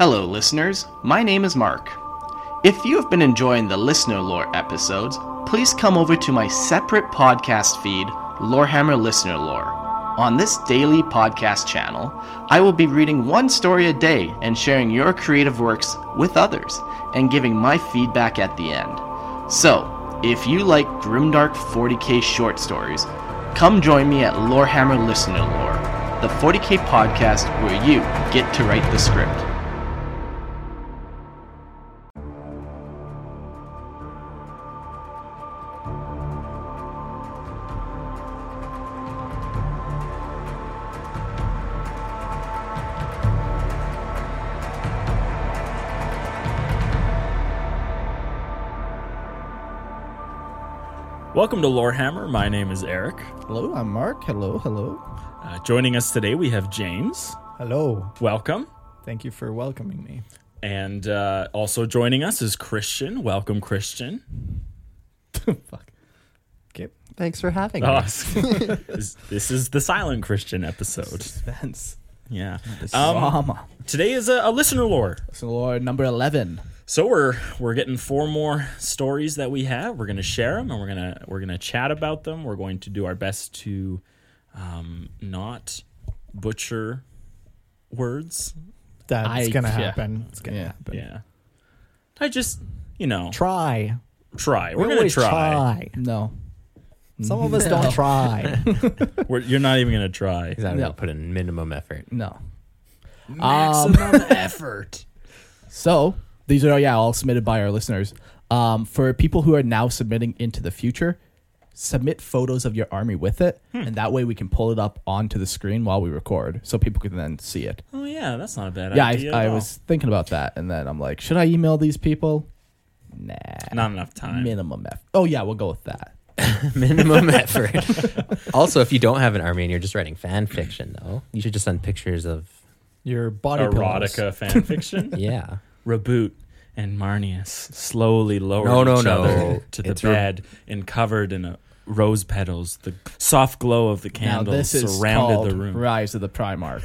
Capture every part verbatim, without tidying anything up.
Hello, listeners. My name is Mark. If you have been enjoying the Listener Lore episodes, please come over to my separate podcast feed, Lorehammer Listener Lore. On this daily podcast channel, I will be reading one story a day and sharing your creative works with others and giving my feedback at the end. So, if you like Grimdark forty K short stories, come join me at Lorehammer Listener Lore, the forty K podcast where you get to write the script. Welcome to Lorehammer. My name is Eric. Hello, I'm Mark. Hello, hello. Uh, joining us today, we have James. Hello. Welcome. Thank you for welcoming me. And uh, also joining us is Christian. Welcome, Christian. Fuck. Okay. Thanks for having Oh, me. this, this is the silent Christian episode. Suspense. Yeah. Um, Um, Drama. today is a, a listener lore. So, Lord, number eleven. So we're we're getting four more stories that we have. We're gonna share them, and we're gonna we're gonna chat about them. We're going to do our best to um, not butcher words. That's I- gonna yeah. happen. It's gonna Yeah. happen. Yeah, I just you know Try. try. We're We gonna always try. try. No. Some of us No. don't try. We're, you're not even gonna try. Exactly. No. Put in minimum effort. No. Maximum effort. So, these are, yeah, all submitted by our listeners. Um, for people who are now submitting into the future, submit photos of your army with it, and that way we can pull it up onto the screen while we record, so people can then see it. Oh yeah, that's not a bad Yeah, idea. I, at I all. was thinking about that, and then I'm like, should I email these people? Nah. not enough time. Minimum F. Oh, yeah, we'll go with that. Minimum effort. Also, if you don't have an army and you're just writing fan fiction, though, you should just send pictures of, Your body pillows. Erotica fan fiction. yeah. Reboot and Marnius slowly lowered No, no, each no. other to the It's re- bed and covered in a rose petals. The soft glow of the Now, candles this is surrounded called the room. Rise of the Primarch.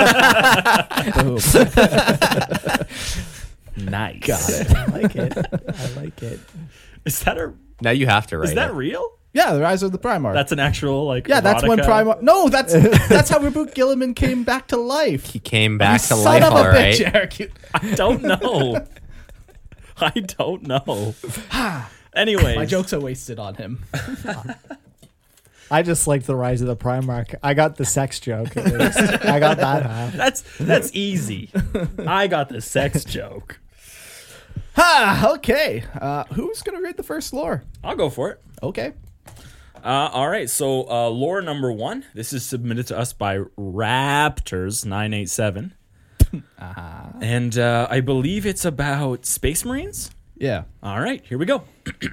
Boom. Nice. Got it. I like it. I like it. Is that a? Now you have to write Is that it. real? Yeah, the Rise of the Primarch. That's an actual like. yeah, that's when erotica- Primarch. No, that's that's how Reboot Gilliman came back to life. He came back to Son life, of a all bitch, right. Eric. You- I don't know. I don't know. Anyway, My jokes are wasted on him. I just like the Rise of the Primarch. I got the sex joke. At least. I got that half. That's that's easy. I got the sex joke. Ha! Okay. Uh, who's gonna read the first lore? I'll go for it. Okay. Uh, all right, so uh, lore number one. This is submitted to us by Raptors nine eight seven, Uh-huh. and uh, I believe it's about Space Marines. Yeah. All right, here we go.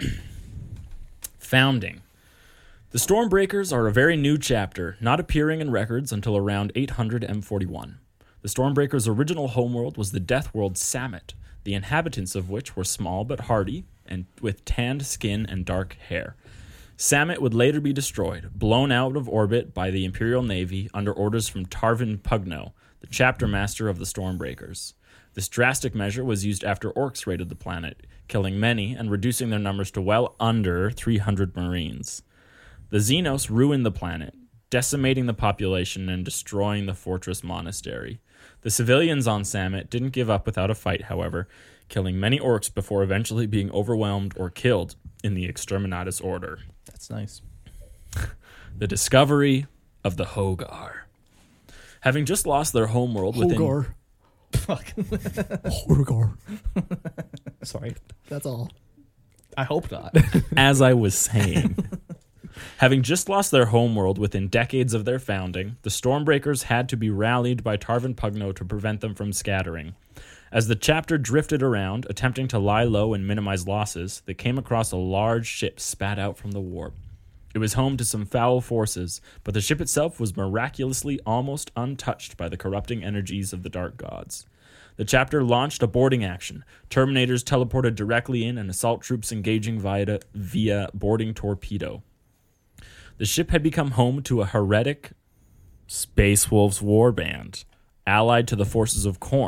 Founding. The Stormbreakers are a very new chapter, not appearing in records until around eight hundred M forty-one. The Stormbreakers' original homeworld was the death world Sammet, the inhabitants of which were small but hardy and with tanned skin and dark hair. Sammet would later be destroyed, blown out of orbit by the Imperial Navy under orders from Tarvin Pugno, the chapter master of the Stormbreakers. This drastic measure was used after orcs raided the planet, killing many and reducing their numbers to well under three hundred Marines. The Xenos ruined the planet, decimating the population and destroying the fortress monastery. The civilians on Sammet didn't give up without a fight, however, killing many orcs before eventually being overwhelmed or killed in the Exterminatus Order. That's nice. The discovery of the Hogar. Having just lost their homeworld within... Hogar. Fuck. Hogar. Sorry. That's all. I hope not. As I was saying... Having just lost their homeworld within decades of their founding, the Stormbreakers had to be rallied by Tarvin Pugno to prevent them from scattering. As the chapter drifted around, attempting to lie low and minimize losses, they came across a large ship spat out from the warp. It was home to some foul forces, but the ship itself was miraculously almost untouched by the corrupting energies of the Dark Gods. The chapter launched a boarding action. Terminators teleported directly in and assault troops engaging via, via boarding torpedo. The ship had become home to a heretic Space Wolves warband, allied to the forces of Khorne,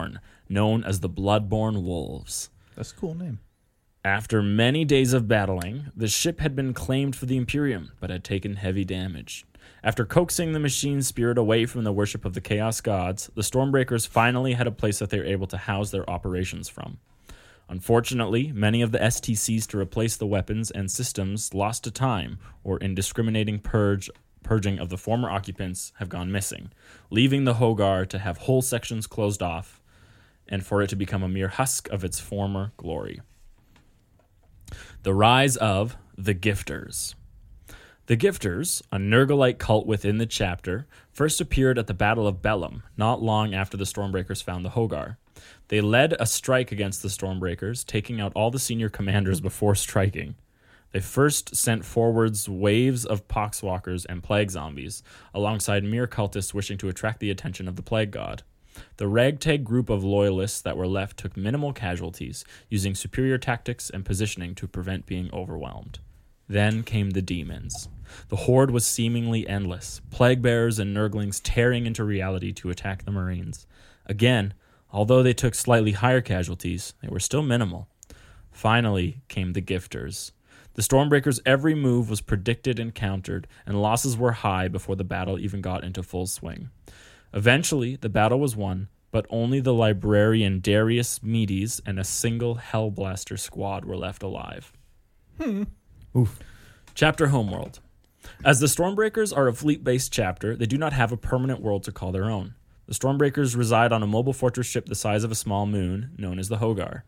known as the Bloodborne Wolves. That's a cool name. After many days of battling, the ship had been claimed for the Imperium, but had taken heavy damage. After coaxing the machine spirit away from the worship of the Chaos Gods, the Stormbreakers finally had a place that they were able to house their operations from. Unfortunately, many of the S T Cs to replace the weapons and systems lost to time or indiscriminating purge, purging of the former occupants have gone missing, leaving the Hogar to have whole sections closed off and for it to become a mere husk of its former glory. The rise of the Gifters. The Gifters, a Nurgle-like cult within the chapter, first appeared at the Battle of Bellum, not long after the Stormbreakers found the Hogar. They led a strike against the Stormbreakers, taking out all the senior commanders before striking. They first sent forwards waves of poxwalkers and plague zombies, alongside mere cultists wishing to attract the attention of the plague god. The ragtag group of loyalists that were left took minimal casualties, using superior tactics and positioning to prevent being overwhelmed. Then came the demons. The horde was seemingly endless, plague bearers and nurglings tearing into reality to attack the Marines. Again, although they took slightly higher casualties, they were still minimal. Finally came the Gifters. The Stormbreakers' every move was predicted and countered, and losses were high before the battle even got into full swing. Eventually, the battle was won, but only the librarian Darius Medes and a single Hellblaster squad were left alive. Hmm. Oof. Chapter Homeworld. As the Stormbreakers are a fleet-based chapter, they do not have a permanent world to call their own. The Stormbreakers reside on a mobile fortress ship the size of a small moon, known as the Hogar.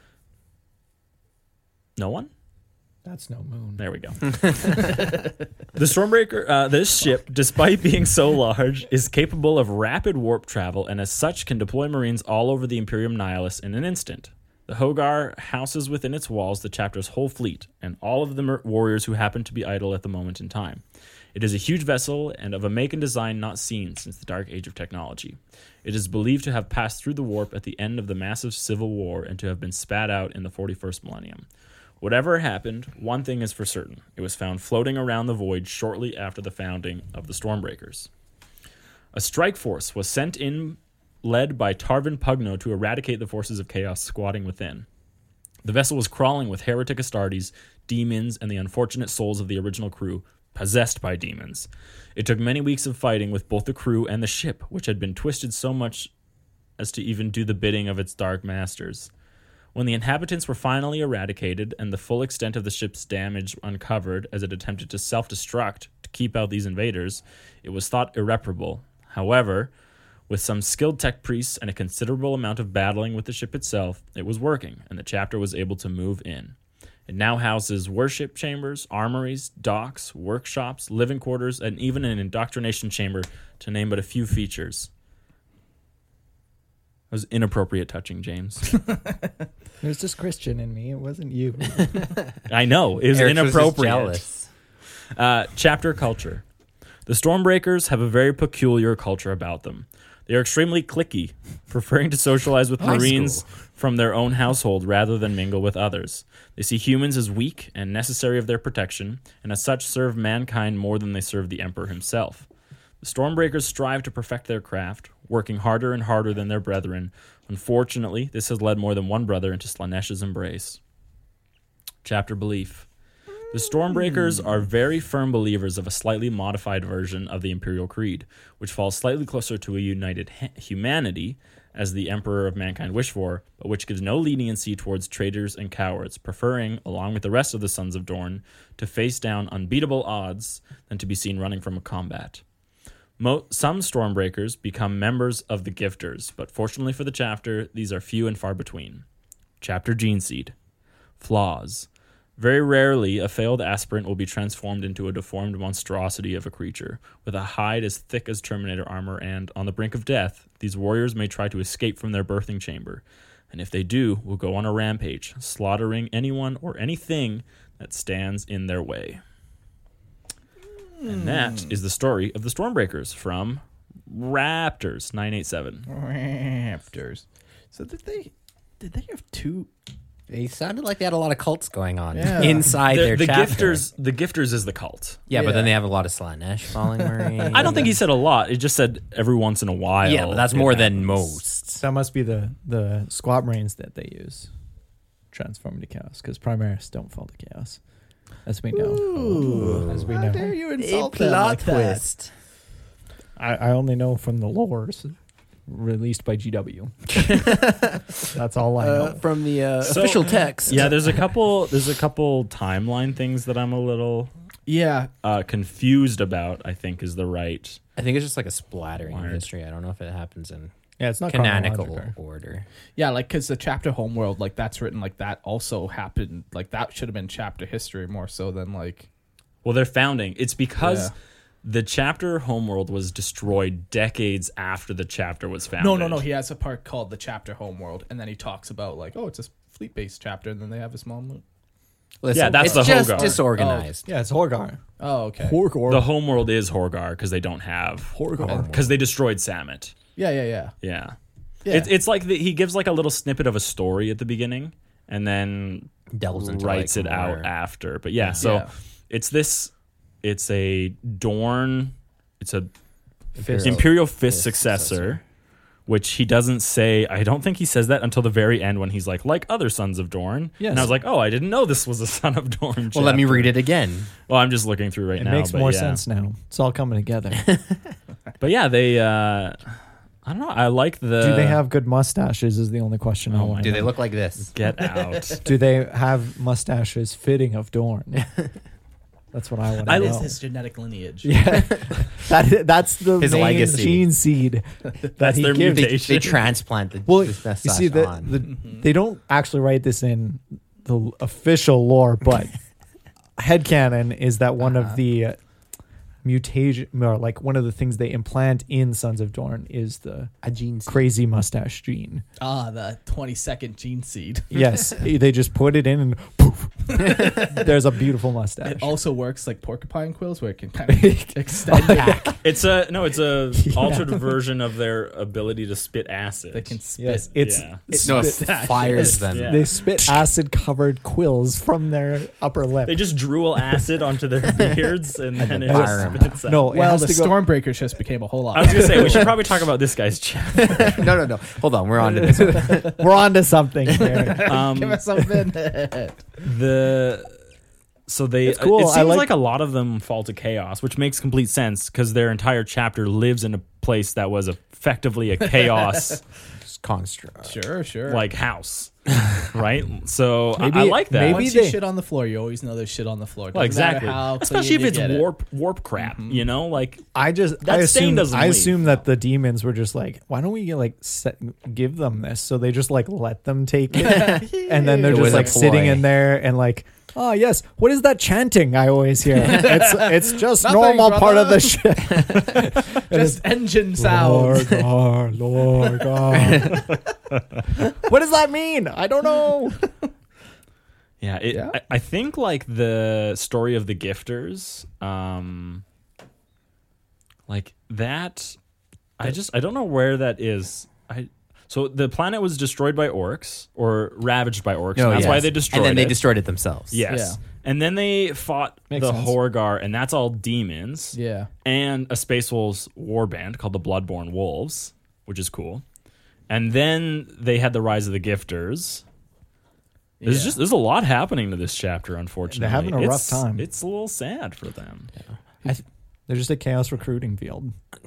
No one? That's no moon. There we go. The Stormbreaker, uh, this ship, despite being so large, is capable of rapid warp travel and as such can deploy Marines all over the Imperium Nihilus in an instant. The Hogar houses within its walls the chapter's whole fleet and all of the mer- warriors who happen to be idle at the moment in time. It is a huge vessel and of a make and design not seen since the Dark Age of technology. It is believed to have passed through the warp at the end of the massive civil war and to have been spat out in the forty-first millennium. Whatever happened, one thing is for certain. It was found floating around the void shortly after the founding of the Stormbreakers. A strike force was sent in, led by Tarvin Pugno, to eradicate the forces of chaos squatting within. The vessel was crawling with heretic Astartes, demons, and the unfortunate souls of the original crew, possessed by demons. It took many weeks of fighting with both the crew and the ship, which had been twisted so much as to even do the bidding of its dark masters. When the inhabitants were finally eradicated and the full extent of the ship's damage uncovered as it attempted to self-destruct to keep out these invaders, it was thought irreparable. However, with some skilled tech priests and a considerable amount of battling with the ship itself, it was working, and the chapter was able to move in. It now houses worship chambers, armories, docks, workshops, living quarters, and even an indoctrination chamber, to name but a few features. That was inappropriate touching, James. It was just Christian in me. It wasn't you. I know. It was Eric was just inappropriate. jealous. Uh, chapter culture. The Stormbreakers have a very peculiar culture about them. They are extremely cliquey, preferring to socialize with High Marines school. from their own household rather than mingle with others. They see humans as weak and necessary of their protection, and as such serve mankind more than they serve the Emperor himself. The Stormbreakers strive to perfect their craft, working harder and harder than their brethren. Unfortunately, this has led more than one brother into Slaaneish's embrace. Chapter Belief. The Stormbreakers are very firm believers of a slightly modified version of the Imperial Creed, which falls slightly closer to a united ha- humanity, as the Emperor of Mankind wished for, but which gives no leniency towards traitors and cowards, preferring, along with the rest of the Sons of Dorne, to face down unbeatable odds than to be seen running from a combat. Mo- some Stormbreakers become members of the Gifters, but fortunately for the chapter, these are few and far between. Chapter Geneseed. Flaws. Very rarely, a failed aspirant will be transformed into a deformed monstrosity of a creature, with a hide as thick as Terminator armor, and, on the brink of death, these warriors may try to escape from their birthing chamber, and if they do, will go on a rampage, slaughtering anyone or anything that stands in their way. And that is the story of the Stormbreakers from Raptors nine eight seven. Raptors. So did they did they have two They sounded like they had a lot of cults going on Yeah. inside The, their the chapter. gifters, the gifters is the cult. Yeah, but then Yeah. they have a lot of Slanesh falling Marine. I don't think he said a lot. It just said every once in a while. Yeah, but that's it more than happens. most. That must be the the squat brains that they use. Transform to chaos because Primaris don't fall to chaos, as we know. Ooh. As we How know. dare you insult them like that? I, I only know from the lores released by G W. That's all I know. Uh, from the uh, So- official text. Yeah, there's a couple. There's a couple timeline things that I'm a little Yeah. uh, confused about. I think is the right. I think it's just like a splattering of Wired. history. I don't know if it happens in Yeah, it's not canonical chronological. order. Yeah, like because the chapter homeworld, like that's written like that also happened. Like that should have been chapter history more so than like. Well, they're founding. It's because Yeah. the chapter homeworld was destroyed decades after the chapter was founded. No, no, no. He has a part called the chapter homeworld, and then he talks about like, oh, it's a fleet based chapter, and then they have a small moon. Listen, Yeah, that's it's the just Hogar. disorganized. Yeah, it's Horgar. Oh, okay. Horgar. The homeworld is Horgar because they don't have Horgar. because they destroyed Samet. Yeah, yeah, yeah. Yeah, Yeah. It's it's like the, he gives like a little snippet of a story at the beginning and then Delves into writes like it more- out after. But yeah, so Yeah. it's this. It's a Dorn. It's a Fist. Imperial Fist Fist successor, successor. which he doesn't say. I don't think he says that until the very end when he's like, like other sons of Dorn. Yes. And I was like, oh, I didn't know this was a son of Dorn. Well, let me chapter. read it again. Well, I'm just looking through right It now. makes but more yeah. sense now. It's all coming together. But yeah, they. Uh, I don't know. I like the. Do they have good mustaches? Is the only question I Oh want. my Do they look like this? Get out? Do they have mustaches fitting of Dorn? That's what I want to I- know. Is his genetic lineage? Yeah, that that's the His main legacy. gene seed that That's he their gives. They, mutation. they transplant the, Well, the you mustache see, the, on. the, they don't actually write this in the official lore, but headcanon is that one Uh-huh. of the uh, mutation, or like one of the things they implant in Sons of Dorn is the a gene seed. crazy mustache gene. Ah, the twenty second gene seed. Yes, they just put it in and poof, there's a beautiful mustache. It also works like porcupine quills, where it can kind of extend it. It's a no. It's a Yeah. altered version of their ability to spit acid. They can spit. Yes, it's Yeah. it's No, it spit- fires them. Yeah. they spit acid covered quills from their upper lip. They just drool acid onto their beards and then it fire just 'em. spits out. no, it Well, has the to go- Stormbreakers just became a whole lot. I was gonna say we should probably talk about this guy's chapter. no, no, no. Hold on. We're on to this one. we're on to something here. Um, Give us something. the so they It's cool. it I seems like- like, a lot of them fall to chaos, which makes complete sense because their entire chapter lives in a place that was effectively a chaos Just construct. Sure, sure. like house, right? So I, Maybe- I like that. maybe Once they- you shit on the floor, you always know there's shit on the floor. Well, Doesn't matter exactly, how especially if clean it's you get it. warp warp crap. You know, like I just That I stain assume doesn't I leave. assume that the demons were just like, why don't we like set, give them this? So they just like let them take it, and then they're It just was a like sitting ploy. in there and like, oh yes, what is that chanting I always hear? It's it's just Nothing, normal part of brother. the shit. Just engine sounds. Lord, Lord, God. What does that mean? I don't know. yeah, it, Yeah. I, I think like the story of the gifters, um, like that. I just I don't know where that is. I so the planet was destroyed by orcs or ravaged by orcs. No, and that's why yes. they destroyed And then they it. destroyed it themselves. Yes. Yeah. And then they fought Makes the sense. Horgar, and that's all demons. Yeah. And a Space Wolves warband called the Bloodborne Wolves, which is cool. And then they had the Rise of the Gifters. There's Yeah. just there's a lot happening to this chapter, unfortunately. They're having a rough It's- time. It's a little sad for them. They're just a chaos recruiting field.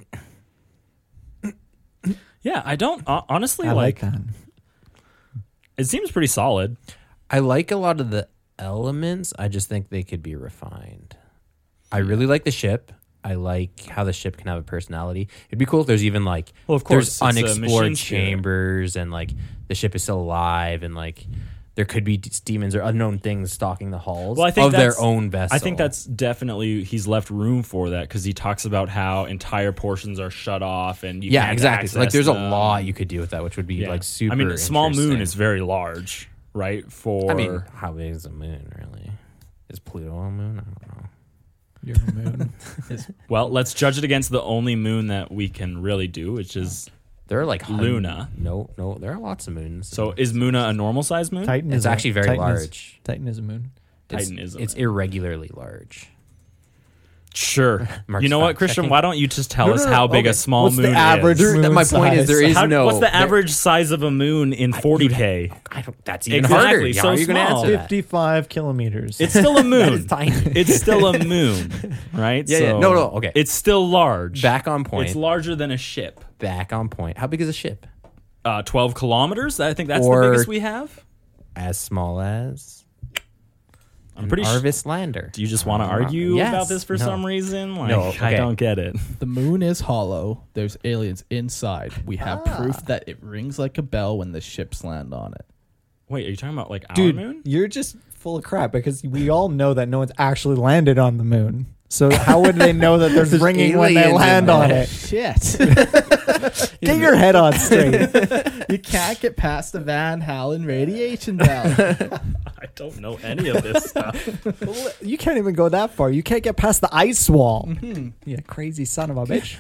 Yeah, I don't uh, honestly I like like, that. it seems pretty solid. I like a lot of the elements. I just think they could be refined. I really like the ship. I like how the ship can have a personality. It'd be cool if there's even like Well, of course, there's it's a unexplored machine sphere. chambers and like the ship is still alive and like there could be d- demons or unknown things stalking the halls Well, I think of their that's- own vessel. I think that's definitely he's left room for that because he talks about how entire portions are shut off and you yeah, can't exactly. Like access there's a them. lot you could do with that, which would be Yeah. like super. I mean, Small Moon interesting. is very large, right? For I mean, how big is the moon really? Is Pluto a moon? I don't know. You're a moon. well, let's judge it against the only moon that we can really do, which is There are like hun- Luna. No, no, there are lots of moons. So is Muna a normal size moon? Titan It's is a- actually very Titan is- large. Titan is a moon. It's, Titan is a it's moon. irregularly large. Sure. Mark's You know what, fact Christian? checking. Why don't you just tell No, us no, no, how big okay. a small What's the moon average is? moon That- my point is size? there is How- no. what's the there- average size of a moon in forty K? I don't, that's even Exactly, harder. so How are you going to small. answer that? fifty-five kilometers. It's still a moon. That is tiny. It's still a moon, right? Yeah, yeah. No, no, okay. It's still large. Back on point. It's larger than a ship. Back on point. How big is a ship? Uh, twelve kilometers. I think that's Or- the biggest we have. As small as I'm an pretty sure. Arvis lander. Do you just want to Uh, argue yes. about this for No. some reason? Like, No, I okay. don't get it. The moon is hollow. There's aliens inside. We have proof that it rings like a bell when the ships land on it. Wait, are you talking about like our Dude, moon? you're just full of crap because we all know that no one's actually landed on the moon. So how would they know that there's There's ring when they aliens in land on there. it? Shit. Get your head on straight. You can't get past the Van Halen radiation belt. I don't know any of this stuff. You can't even go that far. You can't get past the ice wall. You crazy son of a bitch.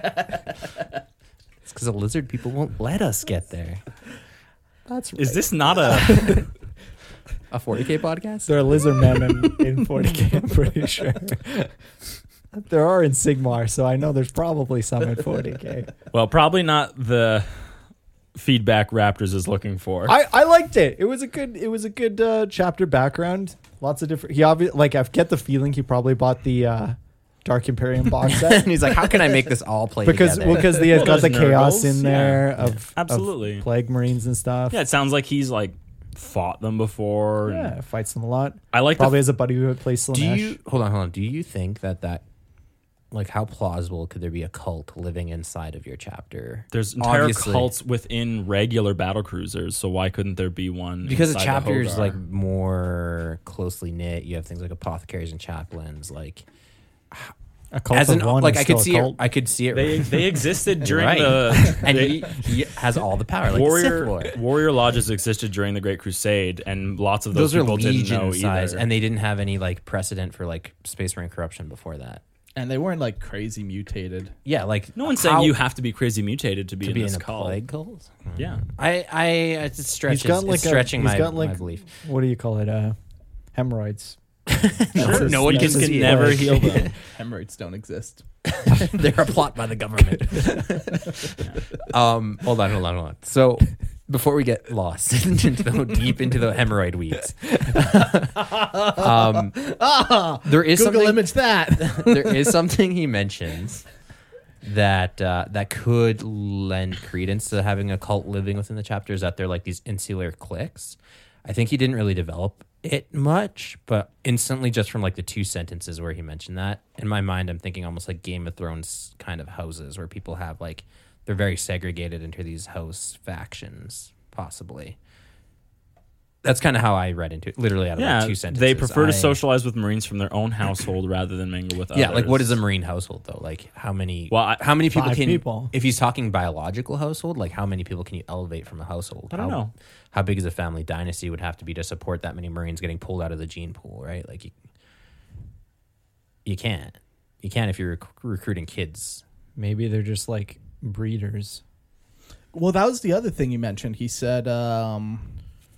It's because the lizard people won't let us get there. That's right. Is this not a? A forty K podcast? There are lizard men in, in forty K, I'm pretty sure. There are in Sigmar, so I know there's probably some in forty K. Well, probably not the feedback Raptors is looking for. I, I liked it. It was a good it was a good uh, chapter background. Lots of different. He obviously like I get the feeling he probably bought the uh, Dark Imperium box and set he's like, how can I make this all play because together? well, because they have Well, got the there's chaos Nurgles, in there yeah. of Absolutely. of plague marines and stuff. Yeah, it sounds like he's like fought them before. and Yeah, fights them a lot. I like Probably the, has a buddy who plays Slanesh. Do you hold on, hold on? Do you think that that like how plausible could there be a cult living inside of your chapter? there's entire Obviously. cults within regular battle cruisers, so why couldn't there be one? Because the inside chapter is Hogar? like more closely knit. You have things like apothecaries and chaplains. Like a cult as of an one like is I could still a see it. cult. I could see it. they they existed during Right. the and they- he, he has all the power. Like warrior the Sith Lord. warrior lodges existed during the Great Crusade, and lots of those, Those are people didn't know legion size, either. and they didn't have any like precedent for like Space Marine corruption before that. And they weren't like crazy mutated. Yeah, like no one's how- saying you have to be crazy mutated to be to in be this in a cult. plague cult. Yeah, I, I, it's stretches. He's got like it's a- stretching he's my, got, like, my belief. What do you call it? Uh, hemorrhoids. no, no one you can, can can see it. never Like- heal them. Hemorrhoids don't exist. They're a plot by the government. um, hold on, hold on, hold on. So before we get lost into the, deep into the hemorrhoid weeds, um, there is Google something. image that. There is something he mentions that uh, that could lend credence to having a cult living within the chapters. That they're like these insular cliques. I think he didn't really develop it much, but instantly just from like the two sentences where he mentioned that, in my mind, I'm thinking almost like Game of Thrones kind of houses where people have like, they're very segregated into these house factions, possibly. That's kind of how I read into it, literally out of Yeah, like two sentences. they prefer to I- socialize with Marines from their own household rather than mingle with others. Yeah, like what is a Marine household though? Like how many? Well, I- how many people Five can? people. If he's talking biological household, like how many people can you elevate from a household? I don't how, know. How big is a family dynasty would have to be to support that many Marines getting pulled out of the gene pool, right? Like you, you can't. You can't if you're rec- recruiting kids. Maybe they're just like breeders. Well, that was the other thing you mentioned. He said um,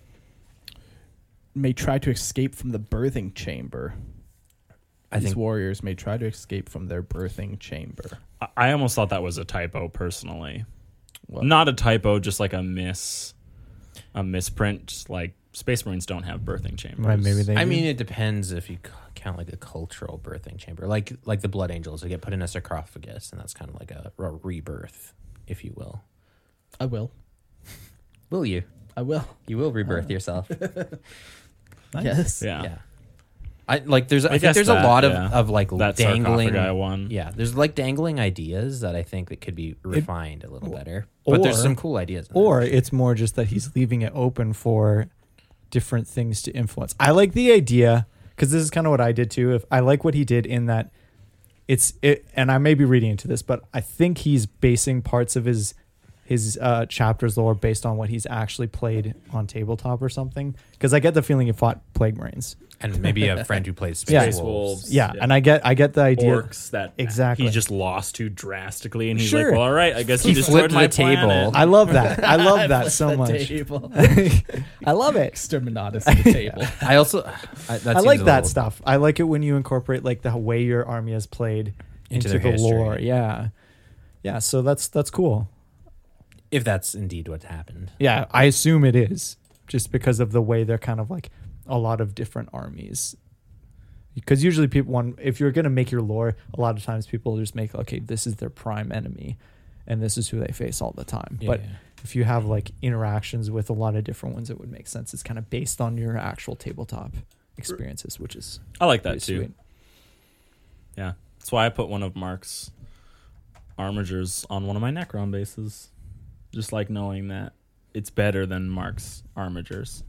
may try to escape from the birthing chamber. I These think warriors may try to escape from their birthing chamber. I- I almost thought that was a typo personally. What? Not a typo, just like a miss, a misprint. Like Space Marines don't have birthing chambers. Right, maybe they I do. mean, it depends if you c- count like a cultural birthing chamber, like like the Blood Angels, they get put in a sarcophagus, and that's kind of like a, a rebirth, if you will. I will. Will you? I will. You will rebirth yourself. Yes. Yeah, Yeah. I like there's I, I think guess there's that, a lot of, yeah. of like that dangling sarcophagi one. Yeah, there's like dangling ideas that I think that could be refined a little better. But there's or- some cool ideas. in there. Or it's more just that he's leaving it open for different things to influence. I like the idea because this is kind of what I did too. If I like what he did in that it's it, and I may be reading into this, but I think he's basing parts of his his uh, chapters lore based on what he's actually played on tabletop or something. Because I get the feeling he fought Plague Marines. And maybe a friend who plays Space, Yeah. Space Wolves. Wolves. Yeah, and I get I get the idea. Orcs that Exactly. he just lost to drastically, and he's Sure. like, "Well, all right, I guess He he destroyed flipped my the table. planet." I love that. I love that so The much. table. I love it. Exterminatus at the table. I also I, that I seems like a that little- stuff. I like it when you incorporate like the way your army has played Into into, their the history. lore. Yeah, yeah. So that's that's cool. if that's indeed what happened. Yeah, I assume it is just because of the way they're kind of like a lot of different armies. Because usually people want, if you're going to make your lore, a lot of times people just make, okay, this is their prime enemy and this is who they face all the time. Yeah, but yeah. if you have like interactions with a lot of different ones, it would make sense. It's kind of based on your actual tabletop experiences, which is I like that pretty too. sweet. Yeah, that's why I put one of Mark's armigers on one of my Necron bases. Just like knowing that it's better than Mark's armigers.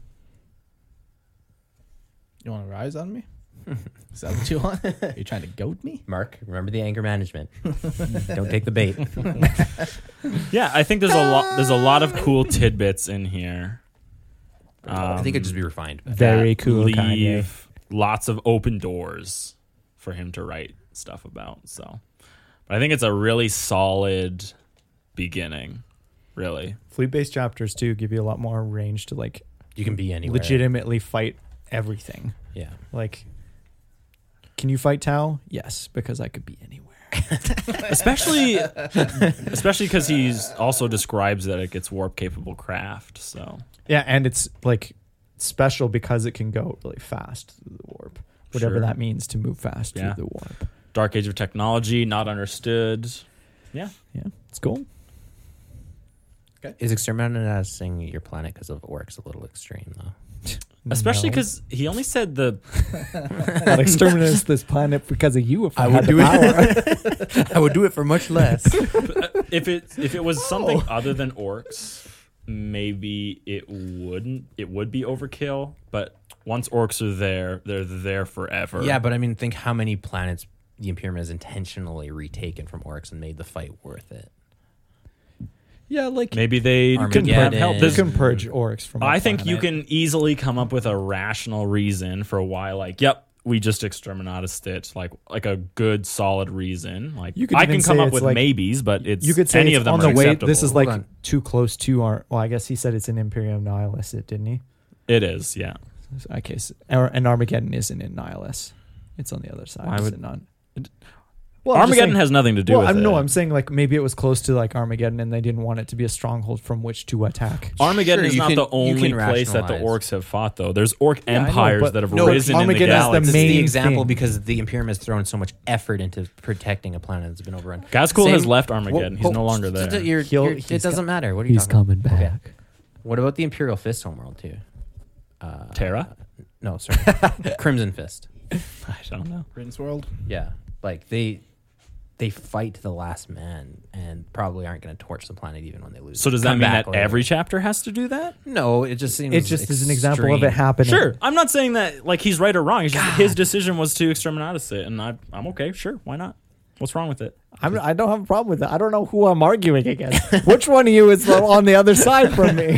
You want to rise on me? Is that what you want? Are you trying to goad me? Mark, remember the anger management. Don't take the bait. Yeah, I think there's a lot. There's a lot of cool tidbits in here. I think it'd just be refined. Very that cool, Leave Kanye. lots of open doors for him to write stuff about. So, but I think it's a really solid beginning. Really, Fleet-based chapters too give you a lot more range to like You can be anywhere. legitimately fight everything. Yeah. Like, can you fight Tau? Yes, because I could be anywhere. especially especially because he's also describes that it gets warp capable craft. So Yeah, and it's like special because it can go really fast through the warp. Whatever Sure. that means to move fast Yeah. through the warp. Dark Age of technology not understood. Yeah, Yeah, it's cool. Is exterminating your planet because of orcs a little extreme, though? especially No. because he only said the I'd exterminate this planet because of you if I, I had would the do power. I would do it for much less. if it if it was something other than orcs, maybe it wouldn't. It would be overkill. But once orcs are there, they're there forever. Yeah, but I mean, think how many planets the Imperium has intentionally retaken from orcs and made the fight worth it. Yeah, like maybe they can Armageddon. have help. you There's- can purge orcs from. a I think you planet. can easily come up with a rational reason for why. Like, yep, we just exterminated Stitch. Like, like a good solid reason. Like, You could I even can come say up it's with like- maybes, but it's You could say any it's of them on are the way. acceptable. This is Hold like on. too close to our. Well, I guess he said it's an Imperium Nihilus, it didn't he? it is. Yeah. I guess, or, and Armageddon isn't in Nihilus. It's on the other side. I is would- it not? it- Well, I'm just Armageddon saying- has nothing to do well, with I'm, it. no, I'm saying like maybe it was close to like Armageddon, and they didn't want it to be a stronghold from which to attack. Armageddon Sure, is you not can- the you only can place that the rationalize. orcs have fought, though. There's orc Yeah, I know, empires but- that have No, risen in the Armageddon is the galaxy. This is the main example thing. because the Imperium has thrown so much effort into protecting a planet that's been overrun. Gazkul Same- has left Armageddon. Whoa, He's no whoa, longer st- there. st- you're- He'll- you're- it he's doesn't co- matter. What are you He's talking coming about? back. Okay. What about the Imperial Fist homeworld too? Uh, Terra? No, sorry. Crimson Fist. I don't know. Rin's World. Yeah, like they they fight to the last man and probably aren't going to torch the planet even when they lose. So does that Come mean back that later. every chapter has to do that? No, it just seems It just is an example of it extreme. happening. Sure. I'm not saying that like he's right or wrong. It's just his decision was to exterminatus it, and I, I'm okay. Sure, why not? What's wrong with it? I'm, I don't have a problem with that. I don't know who I'm arguing against. Which one of you is the- on the other side from me?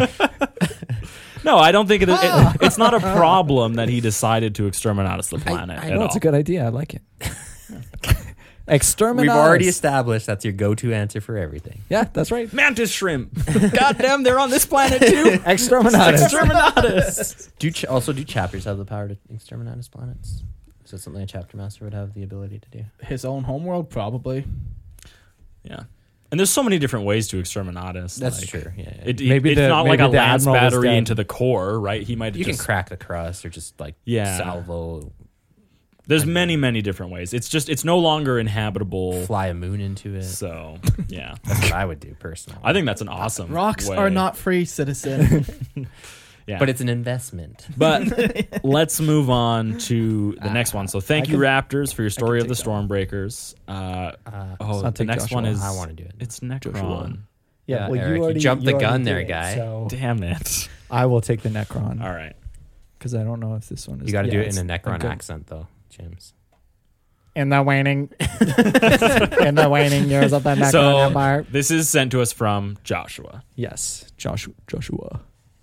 No, I don't think it, it, it's not a problem that he decided to exterminatus the planet I at know all. It's a good idea. I like it. Exterminatus. We've already established that's your go-to answer for everything. Yeah, that's right. Mantis shrimp. Goddamn, they're on this planet too. Exterminatus. Exterminatus. Do ch- also do chapters have the power to exterminatus planets? Is that something a chapter master would have the ability to do? His own homeworld, probably. Yeah. And there's so many different ways to exterminatus. That's like, true. Yeah, yeah. It, Maybe it's the- not like maybe a the lance admiral was battery dead. into the core, right? He might have you just can crack the crust or just like Yeah. salvo, There's many, many different ways. It's just it's no longer inhabitable. fly a moon into it. So yeah, That's what I would do personally. I think that's an awesome. Rocks way. are not free, citizen. Yeah, But it's an investment. But let's move on to the next one. So thank I you, can- Raptors, for your story of take the that one. Stormbreakers. Uh, Uh, oh, I'll the take next Joshua. one is I want to do it. It's Necron. Joshua. Yeah, Yeah, well, Eric, you you already jumped the you already gun did there, it, guy. So Damn it! I will take the Necron All right. because I don't know if this one is. You got to yeah, do it it's in a Necron good- accent, though, James. in the waning, in the waning years of the Necron So Empire. this is sent to us from Joshua. Yes, Joshua. Joshua.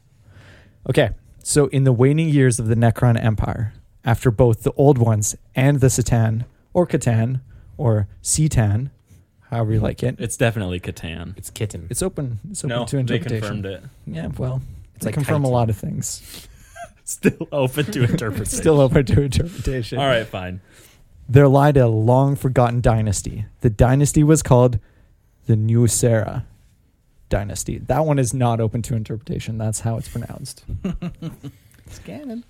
Okay, so in the waning years of the Necron Empire, after both the Old Ones and the Satan, or Catan, or Setan, however you like it, It's definitely Catan. It's kitten. it's open. It's open No, to they interpretation. confirmed it. Yeah, well, It's they like confirm a chitin. lot of things. Still open to interpretation. Still open to interpretation. All right, fine. There lied a long forgotten dynasty. The dynasty was called the Nucera dynasty. That one is not open to interpretation. That's how it's pronounced. Scanning.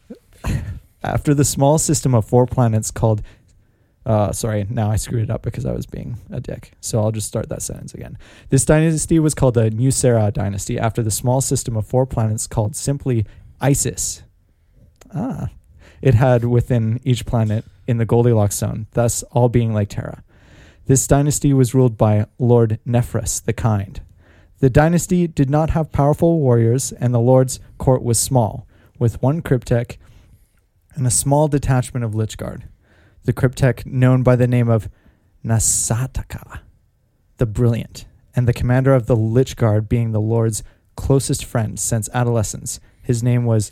After the small system of four planets called uh sorry, now I screwed it up because I was being a dick. So I'll just start that sentence again. This dynasty was called the Nucera dynasty after the small system of four planets called simply Isis. Ah. It had within each planet in the Goldilocks zone, thus all being like Terra. This dynasty was ruled by Lord Nephris the Kind. The dynasty did not have powerful warriors, and the Lord's court was small, with one cryptek and a small detachment of Lich Guard. The cryptek known by the name of Nasataka, the Brilliant, and the commander of the Lich Guard being the Lord's closest friend since adolescence. His name was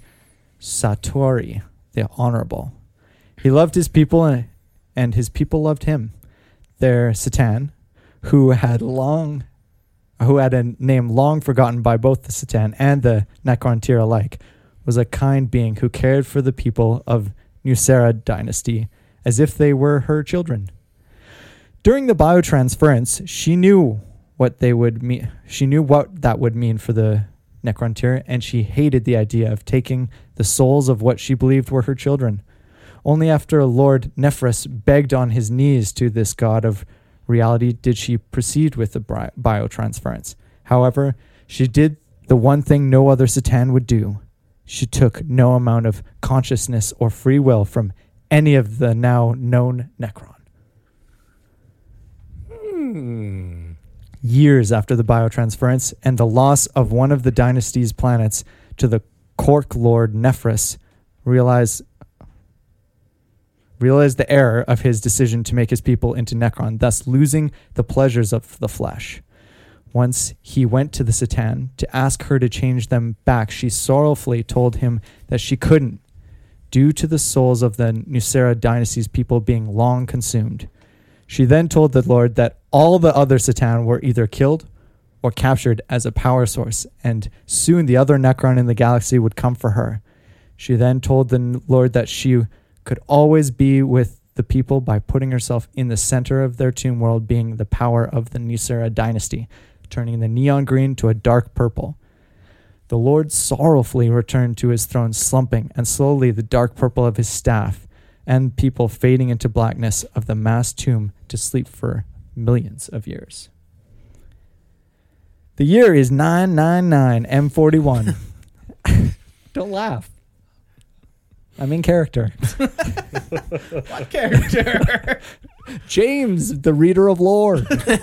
Satori, the Honorable. He loved his people, and, and his people loved him. Their Satan, who had long, who had a name long forgotten by both the Satan and the Necrontyr alike, was a kind being who cared for the people of Nucera dynasty as if they were her children. During the biotransference, she knew what they would mean. She knew what that would mean for the Necrontyr, and she hated the idea of taking the souls of what she believed were her children. Only after Lord Nephris begged on his knees to this god of reality did she proceed with the bi- biotransference. However, she did the one thing no other Satan would do. She took no amount of consciousness or free will from any of the now known Necron. Hmm. Years after the biotransference and the loss of one of the dynasty's planets to the Cork Lord Nephris, realized realized the error of his decision to make his people into Necron, thus losing the pleasures of the flesh. Once he went to the Satan to ask her to change them back, she sorrowfully told him that she couldn't, due to the souls of the Nucera dynasty's people being long consumed. She then told the Lord that all the other Satan were either killed or captured as a power source, and soon the other Necron in the galaxy would come for her. She then told the Lord that she could always be with the people by putting herself in the center of their tomb world, being the power of the Nucera dynasty, turning the neon green to a dark purple. The Lord sorrowfully returned to his throne, slumping, and slowly the dark purple of his staff and people fading into blackness of the mass tomb to sleep for millions of years. The year is nine nine nine M forty-one. Don't laugh. I'm in character. What character? James, the reader of lore.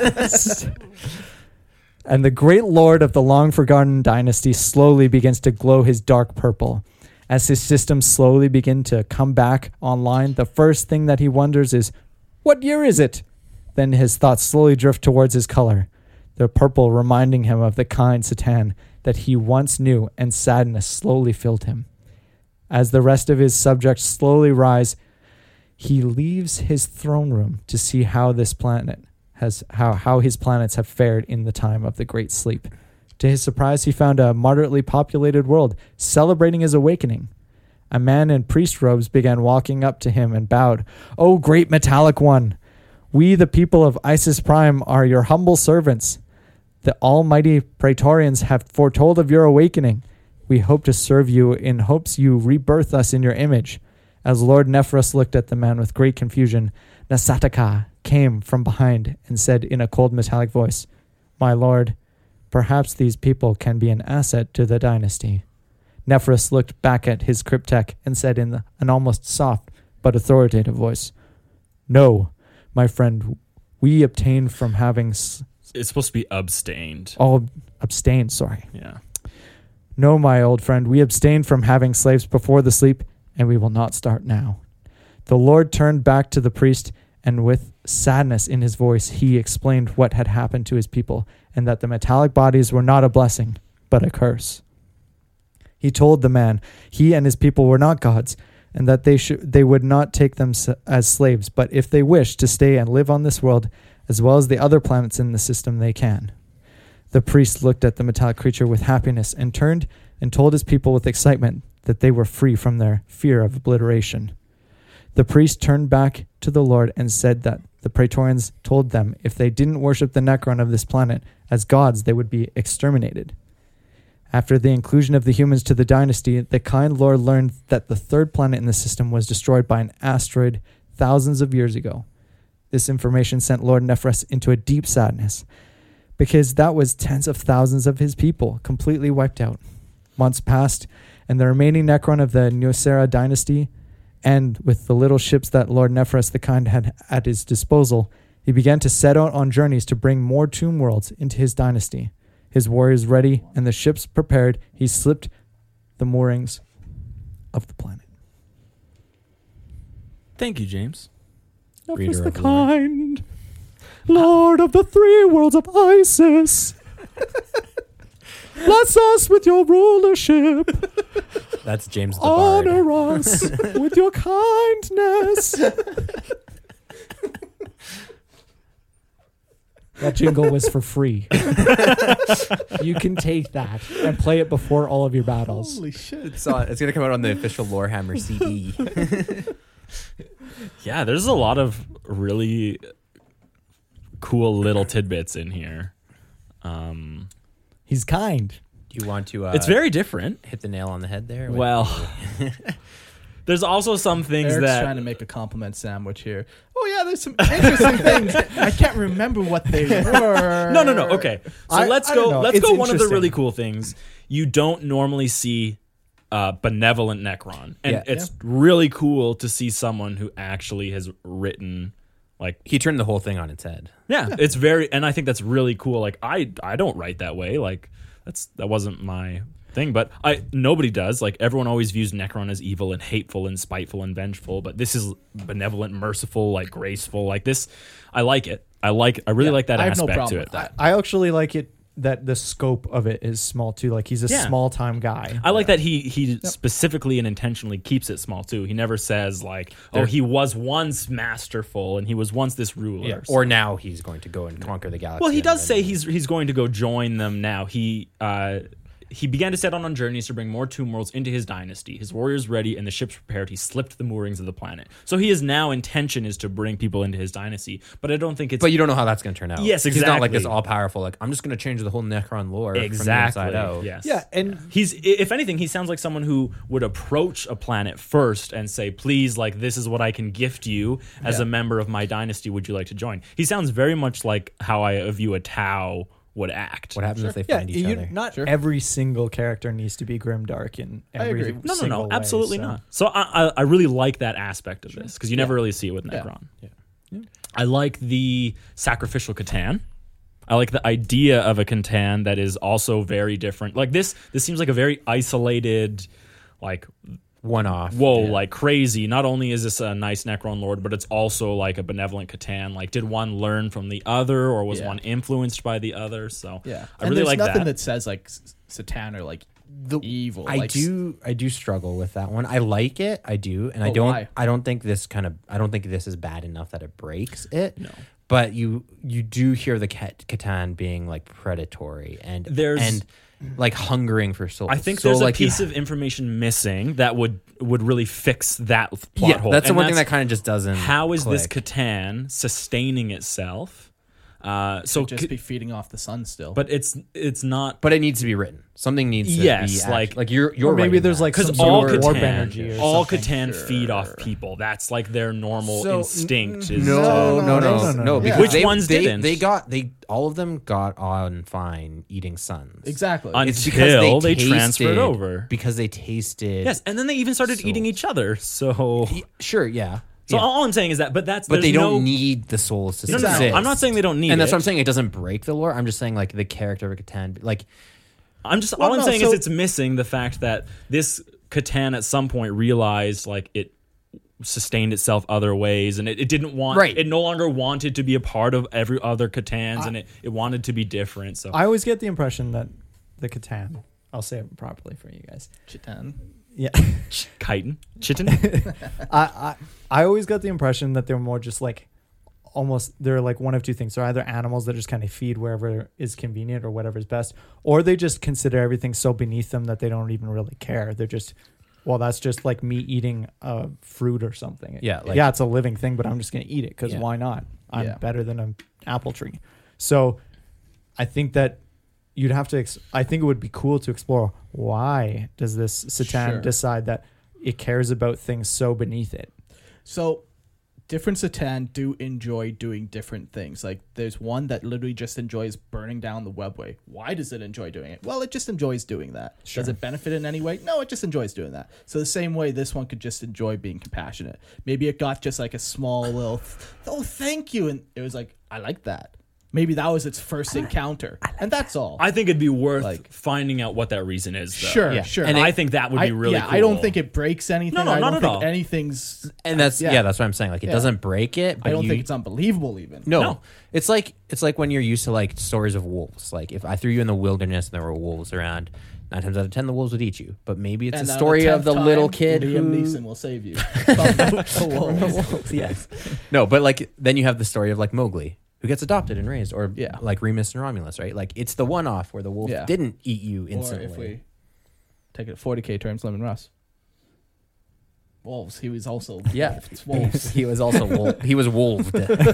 And the great lord of the long-forgotten dynasty slowly begins to glow his dark purple. As his systems slowly begin to come back online, the first thing that he wonders is, what year is it? Then his thoughts slowly drift towards his color, the purple reminding him of the kind Satan that he once knew, and sadness slowly filled him. As the rest of his subjects slowly rise, he leaves his throne room to see how this planet has how, how his planets have fared in the time of the Great Sleep. To his surprise, he found a moderately populated world celebrating his awakening. A man in priest robes began walking up to him and bowed. "O great metallic one, we the people of Isis Prime are your humble servants. The almighty Praetorians have foretold of your awakening. We hope to serve you in hopes you rebirth us in your image." As Lord Nephris looked at the man with great confusion, Nasataka came from behind and said in a cold metallic voice, "My lord, perhaps these people can be an asset to the dynasty." Nephris looked back at his cryptek and said in an almost soft but authoritative voice, "No, my friend, we obtained from having s- It's supposed to be abstained. all abstained, sorry. Yeah. No, my old friend, we abstained from having slaves before the sleep, and we will not start now." The Lord turned back to the priest and with sadness in his voice, he explained what had happened to his people, and that the metallic bodies were not a blessing, but a curse. He told the man he and his people were not gods, and that they should they would not take them as slaves, but if they wish to stay and live on this world, as well as the other planets in the system, they can. The priest looked at the metallic creature with happiness and turned and told his people with excitement that they were free from their fear of obliteration. The priest turned back to the Lord and said that the Praetorians told them if they didn't worship the Necron of this planet as gods, they would be exterminated. After the inclusion of the humans to the dynasty, the kind Lord learned that the third planet in the system was destroyed by an asteroid thousands of years ago. This information sent Lord Nephres into a deep sadness, because that was tens of thousands of his people completely wiped out. Months passed, and the remaining Necron of the Neosera dynasty, and with the little ships that Lord Nephres the Kind had at his disposal, he began to set out on journeys to bring more tomb worlds into his dynasty. His warriors ready and the ships prepared, he slipped the moorings of the planet. Thank you, James. Nephres Reader the of lore. Kind, Lord of the three worlds of Isis, bless us with your rulership. That's James the Bard. Honor us with your kindness. That jingle was for free. You can take that and play it before all of your battles. Holy shit. It's, on, it's going to come out on the official Lorehammer C D. Yeah, there's a lot of really cool little tidbits in here. Um, He's kind. Do you want to uh, it's very different. hit the nail on the head there? Well, there's also some things Eric's that trying to make a compliment sandwich here. Oh yeah, there's some interesting things. I can't remember what they were. No, no, no. Okay, so I- let's I don't go. know. Let's It's go. One of the interesting. really cool things you don't normally see. Uh, benevolent Necron, and Yeah. it's really cool to see someone who actually has written, like, He turned the whole thing on its head. yeah, it's very, and I think that's really cool. Like, I I don't write that way. Like, that's that wasn't my thing, but I nobody does. Like, everyone always views Necron as evil and hateful and spiteful and vengeful, but this is benevolent, merciful, like graceful. Like this, I like it. I like. I really Yeah, like that I have no aspect problem to with it. that. I actually like it that the scope of it is small too. Like he's a Yeah. small time guy. I like that he he specifically and intentionally keeps it small too. He never says like, "Oh, he was once masterful and he was once this ruler." Yeah. Or now he's going to go and conquer the galaxy. well, he and does then- say he's he's going to go join them now. He uh, he began to set out on journeys to bring more tomb worlds into his dynasty. His warriors ready and the ships prepared. He slipped the moorings of the planet. So he is now intention is to bring people into his dynasty. But I don't think it's But you don't know how that's going to turn out. Yes, He's not like this exactly. all powerful. Like I'm just going to change the whole Necron lore exactly from the inside out. yes. Yeah, and He's, if anything, he sounds like someone who would approach a planet first and say, please, like, this is what I can gift you as Yeah. a member of my dynasty. Would you like to join? He sounds very much like how I view a Tau would act. What happens if they yeah, find each you, other? not Sure. every single character needs to be grimdark in every agree. No, no, single no, way, absolutely so. not. So I, I, I really like that aspect of this because you never really see it with Yeah. Necron. Yeah. I like the sacrificial Catan. I like the idea of a Catan that is also very different. Like this, this seems like a very isolated, like One off. whoa, Yeah. like crazy. Not only is this a nice Necron Lord, but it's also like a benevolent Catan. Like, did one learn from the other, or was Yeah. one influenced by the other? So Yeah, I and really there's like nothing that. that. says like S- Satan or like The- evil. I like, do I do struggle with that one. I like it, I do, and I Oh, don't why? I don't think this kind of I don't think this is bad enough that it breaks it. No. But you you do hear the Cat- Catan being like predatory and There's- and like hungering for souls. I think So, there's like, a you- piece of information missing that would would really fix that plot yeah, hole. that's the And one thing that kind of just doesn't. how is this click. Catan sustaining itself? Uh, so, just c- be feeding off the sun still. but it's it's not. But it needs to be written. Something needs to Yes, be act- like- like you're you're Or maybe writing there's that. like Because some all sort of warp Catan, energy or all something. Catan feed off Sure. people. That's like their normal So, instinct. Is No, to- no, no, no, no, no, no. because Which they, ones they, didn't? They got they all of them got on fine eating suns. exactly. Un- It's because Until they tasted- transferred over. because they tasted. Yes, and then they even started So- eating each other. So, Y- Sure, yeah. so yeah. all I'm saying is that, but that's but there's they don't no, need the souls to No, no, exist. no. I'm not saying they don't need and that's it. what I'm saying. It doesn't break the lore. I'm just saying like the character of Catan, like I'm just Well, all I'm no, saying so- is it's missing the fact that this Catan at some point realized like it sustained itself other ways, and it, it didn't want Right. it no longer wanted to be a part of every other Catans, and it, it wanted to be different. So I always get the impression that the Catan, I'll say it properly for you guys. Chitan. Yeah. chitin, chitin. I, I I always got the impression that they're more just like almost they're like one of two things. They're either animals that just kind of feed wherever is convenient or whatever is best, or they just consider everything so beneath them that they don't even really care. They're just, well, that's just like me eating a fruit or something. Yeah, like- yeah, it's a living thing, but I'm just gonna eat it because Yeah. why not? I'm Yeah. better than an apple tree. So I think that you'd have to. Ex- I think it would be cool to explore why does this Satan Sure. decide that it cares about things so beneath it. So, different Satan do enjoy doing different things. Like, there's one that literally just enjoys burning down the webway. Why does it enjoy doing it? Well, it just enjoys doing that. Sure. Does it benefit in any way? No, it just enjoys doing that. So, the same way this one could just enjoy being compassionate. Maybe it got just like a small little, oh, thank you. And it was like, I like that. Maybe that was its first encounter. And that's all. I think it'd be worth Like- finding out what that reason is. Though. Sure, Yeah. sure. and it- I think that would be I, really. yeah, cool. I don't think it breaks anything. No, no, I not don't at think all. anything's. And that's yeah. Yeah. that's what I'm saying. Like it Yeah. doesn't break it. But I don't you, think it's unbelievable even. No. No. It's like it's like when you're used to like stories of wolves. Like if I threw you in the wilderness and there were wolves around, nine times out of ten the wolves would eat you. But maybe it's And a on story of tenth the little time, kid Liam who Neeson will save you. From the wolves. yes. No, but like then you have the story of like Mowgli, who gets adopted and raised, or Yeah. like Remus and Romulus, right? Like it's the one-off where the wolf Yeah. didn't eat you Or instantly. if we take it forty K terms, Lemon Russ. Wolves. He was also Yeah. It's wolves. he was also wolf. He was wolved.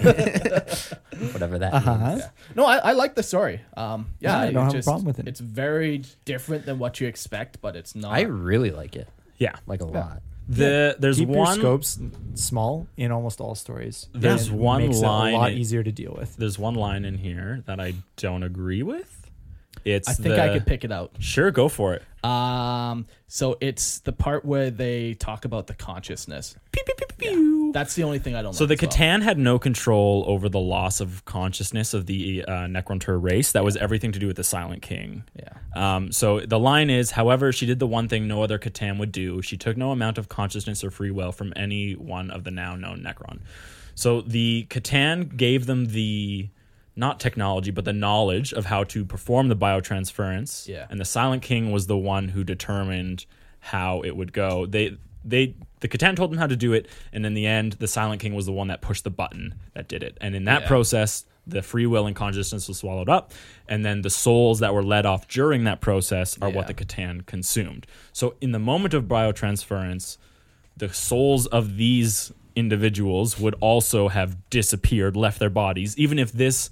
Whatever that Uh-huh. means. No, I, I like the story. Um, yeah, Yeah, I it don't have a just- problem with it. It's very different than what you expect, but it's not. I really like it. Yeah. Like a lot. The there's Keep your one. scopes small in almost all stories. There's And it one makes line it a lot in- easier to deal with. There's one line in here that I don't agree with. It's I think the, I could pick it out. Sure, go for it. Um, so it's the part where they talk about the consciousness. Yeah. That's the only thing I don't. So like the as well. Catan had no control over the loss of consciousness of the uh, Necrontur race. That was everything to do with the Silent King. Yeah. Um, so the line is, however, she did the one thing no other Catan would do. She took no amount of consciousness or free will from any one of the now known Necron. So the Catan gave them the, not technology, but the knowledge of how to perform the biotransference. Yeah. And the Silent King was the one who determined how it would go. They, they, the Catan told them how to do it, and in the end, the Silent King was the one that pushed the button that did it. And in that Yeah. process, the free will and consciousness was swallowed up, and then the souls that were let off during that process are what Yeah. the Catan consumed. So in the moment of biotransference, the souls of these individuals would also have disappeared, left their bodies. Even if this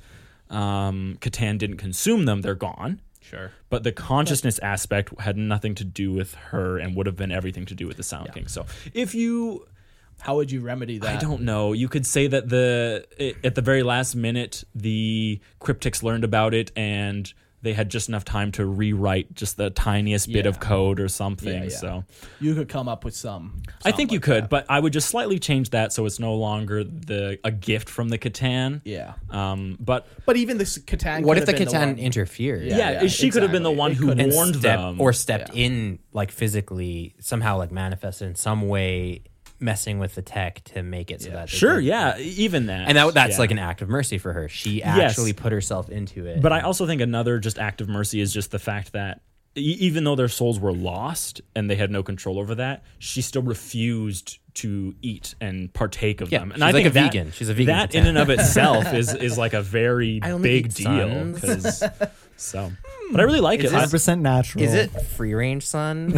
um, Catan didn't consume them, they're gone. Sure. But the consciousness aspect had nothing to do with her and would have been everything to do with the Silent Yeah. King. So if you How would you remedy that? I don't know. You could say that the it, at the very last minute, the cryptics learned about it and they had just enough time to rewrite just the tiniest bit Yeah. of code or something. Yeah, yeah. So You could come up with some. I think something you like could, that. but I would just slightly change that so it's no longer the a gift from the Catan. Yeah. Um, but But even the Catan. What could if the have been Catan one- interfered? Yeah, yeah, yeah, she could have been the exactly. one It who could have. warned Step- them. or stepped Yeah. in like physically somehow like manifested in some way messing with the tech to make it so Yeah. that they Sure, could- yeah, even that. and that that's yeah. like an act of mercy for her. She Yes. actually put herself into it. But I also think another just act of mercy is just the fact that e- even though their souls were lost and they had no control over that, she still refused to eat and partake of Yeah, them. And she's I like think a that, vegan. She's a vegan That in Catan. and of itself is is like a very I only big eat deal. sons. 'cause- so, but I really like Is it. this- I, one hundred percent natural. Is it free range, son?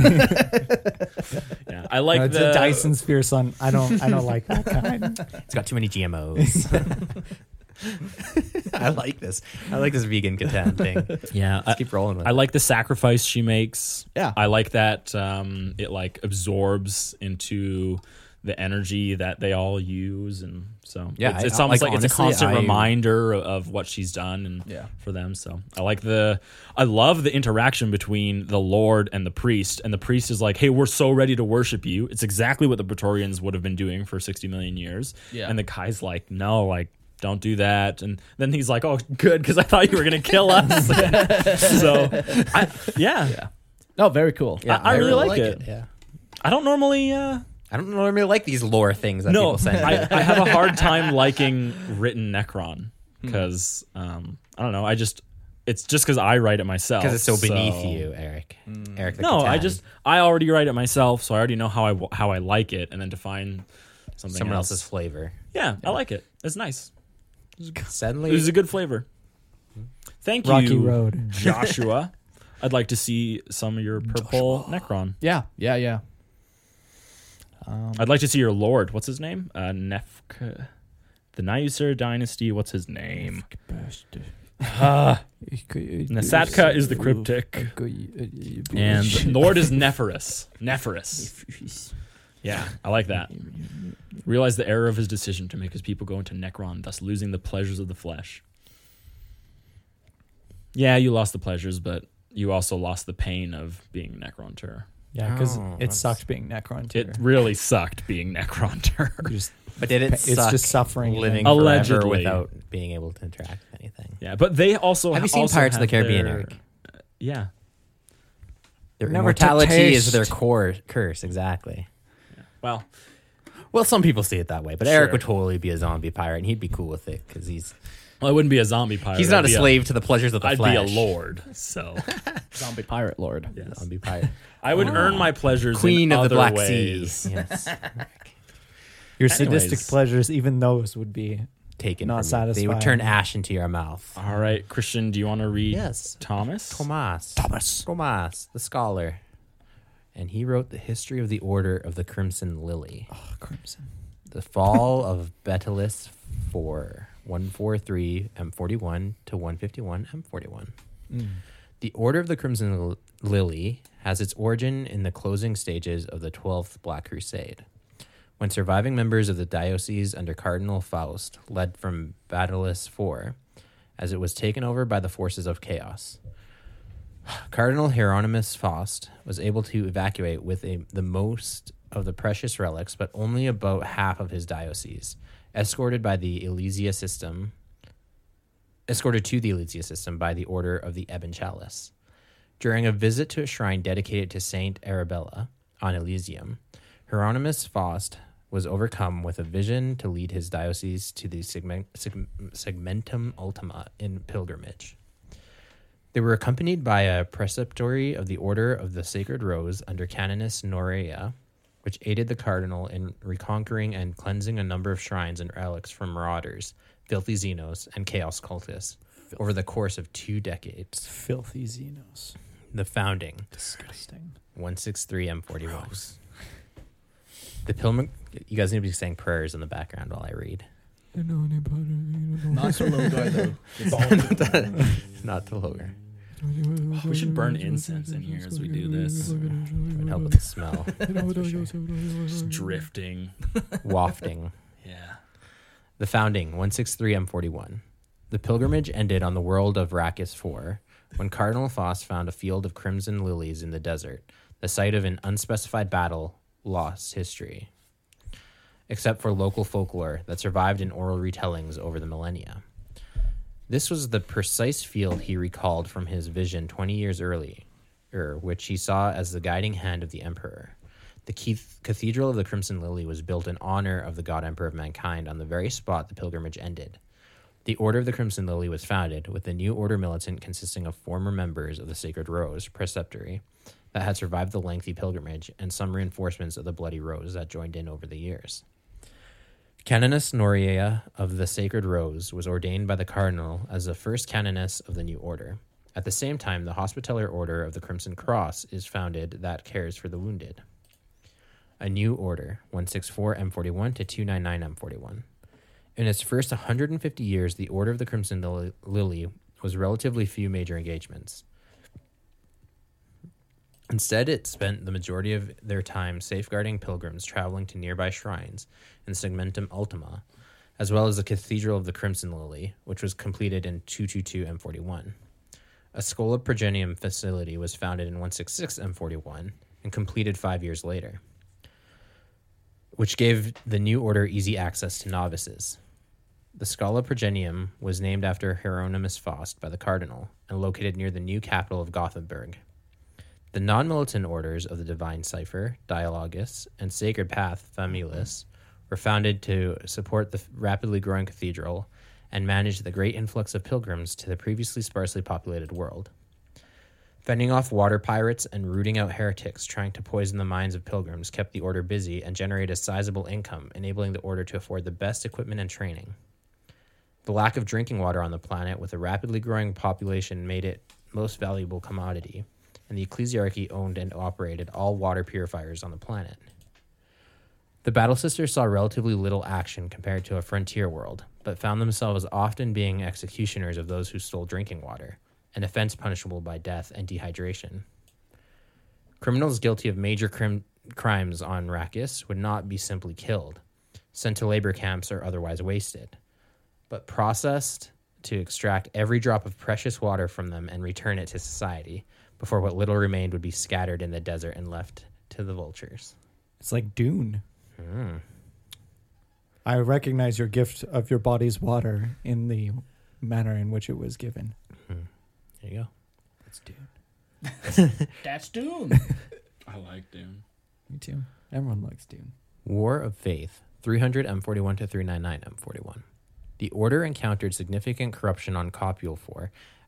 yeah, I like No, it's the a Dyson Sphere, son. I don't. I don't like that kind. It's got too many G M Os. I like this. I like this vegan Catan thing. Yeah, I, Let's keep rolling with I it. like the sacrifice she makes. Yeah. I like that um, it like absorbs into the energy that they all use, and so Yeah, it's, I- it's almost like, like, it's a honestly, constant I- reminder of what she's done, and Yeah. for them. So I like the, I love the interaction between the Lord and the priest, and the priest is like, "Hey, we're so ready to worship you." It's exactly what the Praetorians would have been doing for sixty million years. Yeah. And the guy's like, "No, like." Don't do that. And then he's like, oh, good, because I thought you were going to kill us. so, I, yeah. Yeah. No, very cool. I- I really like it. Yeah. I don't normally uh, I don't normally like these lore things that No, people send. I, I have a hard time liking written Necron because um, I don't know. I just it's just because I write it myself. Because it's so beneath you, Eric. Eric. The No, I Catan. just I already write it myself, so I already know how I how I like it, and then to find something someone else. else's flavor. Yeah, I like it. It's nice. Suddenly, It was a good flavor. Thank Rocky you, Road. Joshua. I'd like to see some of your purple Necron. Yeah, yeah, yeah. I'd like to see your lord. What's his name? Uh, Nefk. The Nyuser dynasty. What's his name? Nasatka is the cryptic. And Lord is Nephirus. Nephirus. Yeah, I like that. Realize the error of his decision to make his people go into Necron, thus losing the pleasures of the flesh. Yeah, you lost the pleasures, but you also lost the pain of being Necron-ter. Yeah, because Oh, it that's- sucked being Necron. It really sucked being Necron-ter. but did it? It's suck just suffering. living Allegedly. forever without being able to interact with anything. Yeah, but they also Have you seen also Pirates of the have Caribbean, their- Eric? Yeah. Their Never to immortality is taste. their core curse. Exactly. Well, Well, some people see it that way, but Eric Sure. would totally be a zombie pirate, and he'd be cool with it because he's well, I wouldn't be a zombie pirate. he's not I'd a be slave to the pleasures of the I'd flesh. be a lord. So Zombie pirate lord. yes. Zombie pirate, I would earn my pleasures queen in of the other Black ways. Sea. Yes, Your Anyways. sadistic pleasures, even those would be taken. Not from you. They would satisfying. turn ash into your mouth. All right, Christian, do you want to read Yes, Thomas? Thomas. Thomas. Thomas, the scholar, and he wrote the history of the Order of the Crimson Lily. Oh, Crimson. The fall of Betelgeuse four, one forty-three M forty-one to one fifty-one M forty-one. Mm. The Order of the Crimson L- Lily has its origin in the closing stages of the twelfth Black Crusade, when surviving members of the diocese under Cardinal Faust led from Betelgeuse four, as it was taken over by the forces of chaos. Cardinal Hieronymus Faust was able to evacuate with a, the most of the precious relics, but only about half of his diocese, escorted by the Elysia system, escorted to the Elysia system by the Order of the Ebon Chalice. During a visit to a shrine dedicated to Saint Arabella on Elysium, Hieronymus Faust was overcome with a vision to lead his diocese to the segment, seg, Segmentum Ultima in pilgrimage. They were accompanied by a preceptory of the Order of the Sacred Rose under Canoness Norea, which aided the cardinal in reconquering and cleansing a number of shrines and relics from marauders, filthy Xenos, and chaos cultists over the course of two decades. Filthy Xenos. The founding, Disgusting. one sixty-three M forty-one. The pilgrim. You guys need to be saying prayers in the background while I read. Not so low door though. Not the lower. We should burn incense in here as we do this. It would help with the smell. Just drifting. Wafting. Yeah. The founding, one sixty-three M forty-one. The pilgrimage ended on the world of Arrakis four, when Cardinal Faust found a field of crimson lilies in the desert, the site of an unspecified battle, lost history, except for local folklore that survived in oral retellings over the millennia. This was the precise field he recalled from his vision twenty years earlier, which he saw as the guiding hand of the Emperor. The Cathedral of the Crimson Lily was built in honor of the God Emperor of Mankind on the very spot the pilgrimage ended. The Order of the Crimson Lily was founded, with the new order militant consisting of former members of the Sacred Rose Preceptory that had survived the lengthy pilgrimage and some reinforcements of the Bloody Rose that joined in over the years. Canoness Norea of the Sacred Rose was ordained by the Cardinal as the first canoness of the new order. At the same time, the Hospitaller Order of the Crimson Cross is founded that cares for the wounded. A new order, one sixty-four M forty-one to two ninety-nine M forty-one. In its first one hundred fifty years, the Order of the Crimson Lily, Lily was relatively few major engagements. Instead, it spent the majority of their time safeguarding pilgrims traveling to nearby shrines in Segmentum Ultima, as well as the Cathedral of the Crimson Lily, which was completed in two twenty-two M forty-one. A Schola Progenium facility was founded in one sixty-six M forty-one and completed five years later, which gave the new order easy access to novices. The Schola Progenium was named after Hieronymus Faust by the Cardinal and located near the new capital of Gothenburg. The non-militant orders of the Divine Cipher, Dialogus, and Sacred Path, Familis, were founded to support the rapidly growing cathedral and manage the great influx of pilgrims to the previously sparsely populated world. Fending off water pirates and rooting out heretics trying to poison the minds of pilgrims kept the order busy and generated a sizable income, enabling the order to afford the best equipment and training. The lack of drinking water on the planet with a rapidly growing population made it most valuable commodity, and the ecclesiarchy owned and operated all water purifiers on the planet. The Battle Sisters saw relatively little action compared to a frontier world, but found themselves often being executioners of those who stole drinking water, an offense punishable by death and dehydration. Criminals guilty of major crim- crimes on Arrakis would not be simply killed, sent to labor camps or otherwise wasted, but processed to extract every drop of precious water from them and return it to society, before what little remained would be scattered in the desert and left to the vultures. It's like Dune. Mm. I recognize your gift of your body's water in the manner in which it was given. There you go. That's Dune. That's Dune. I like Dune. Me too. Everyone likes Dune. War of Faith, three hundred M forty-one to three ninety-nine M forty-one. The Order encountered significant corruption on Copule four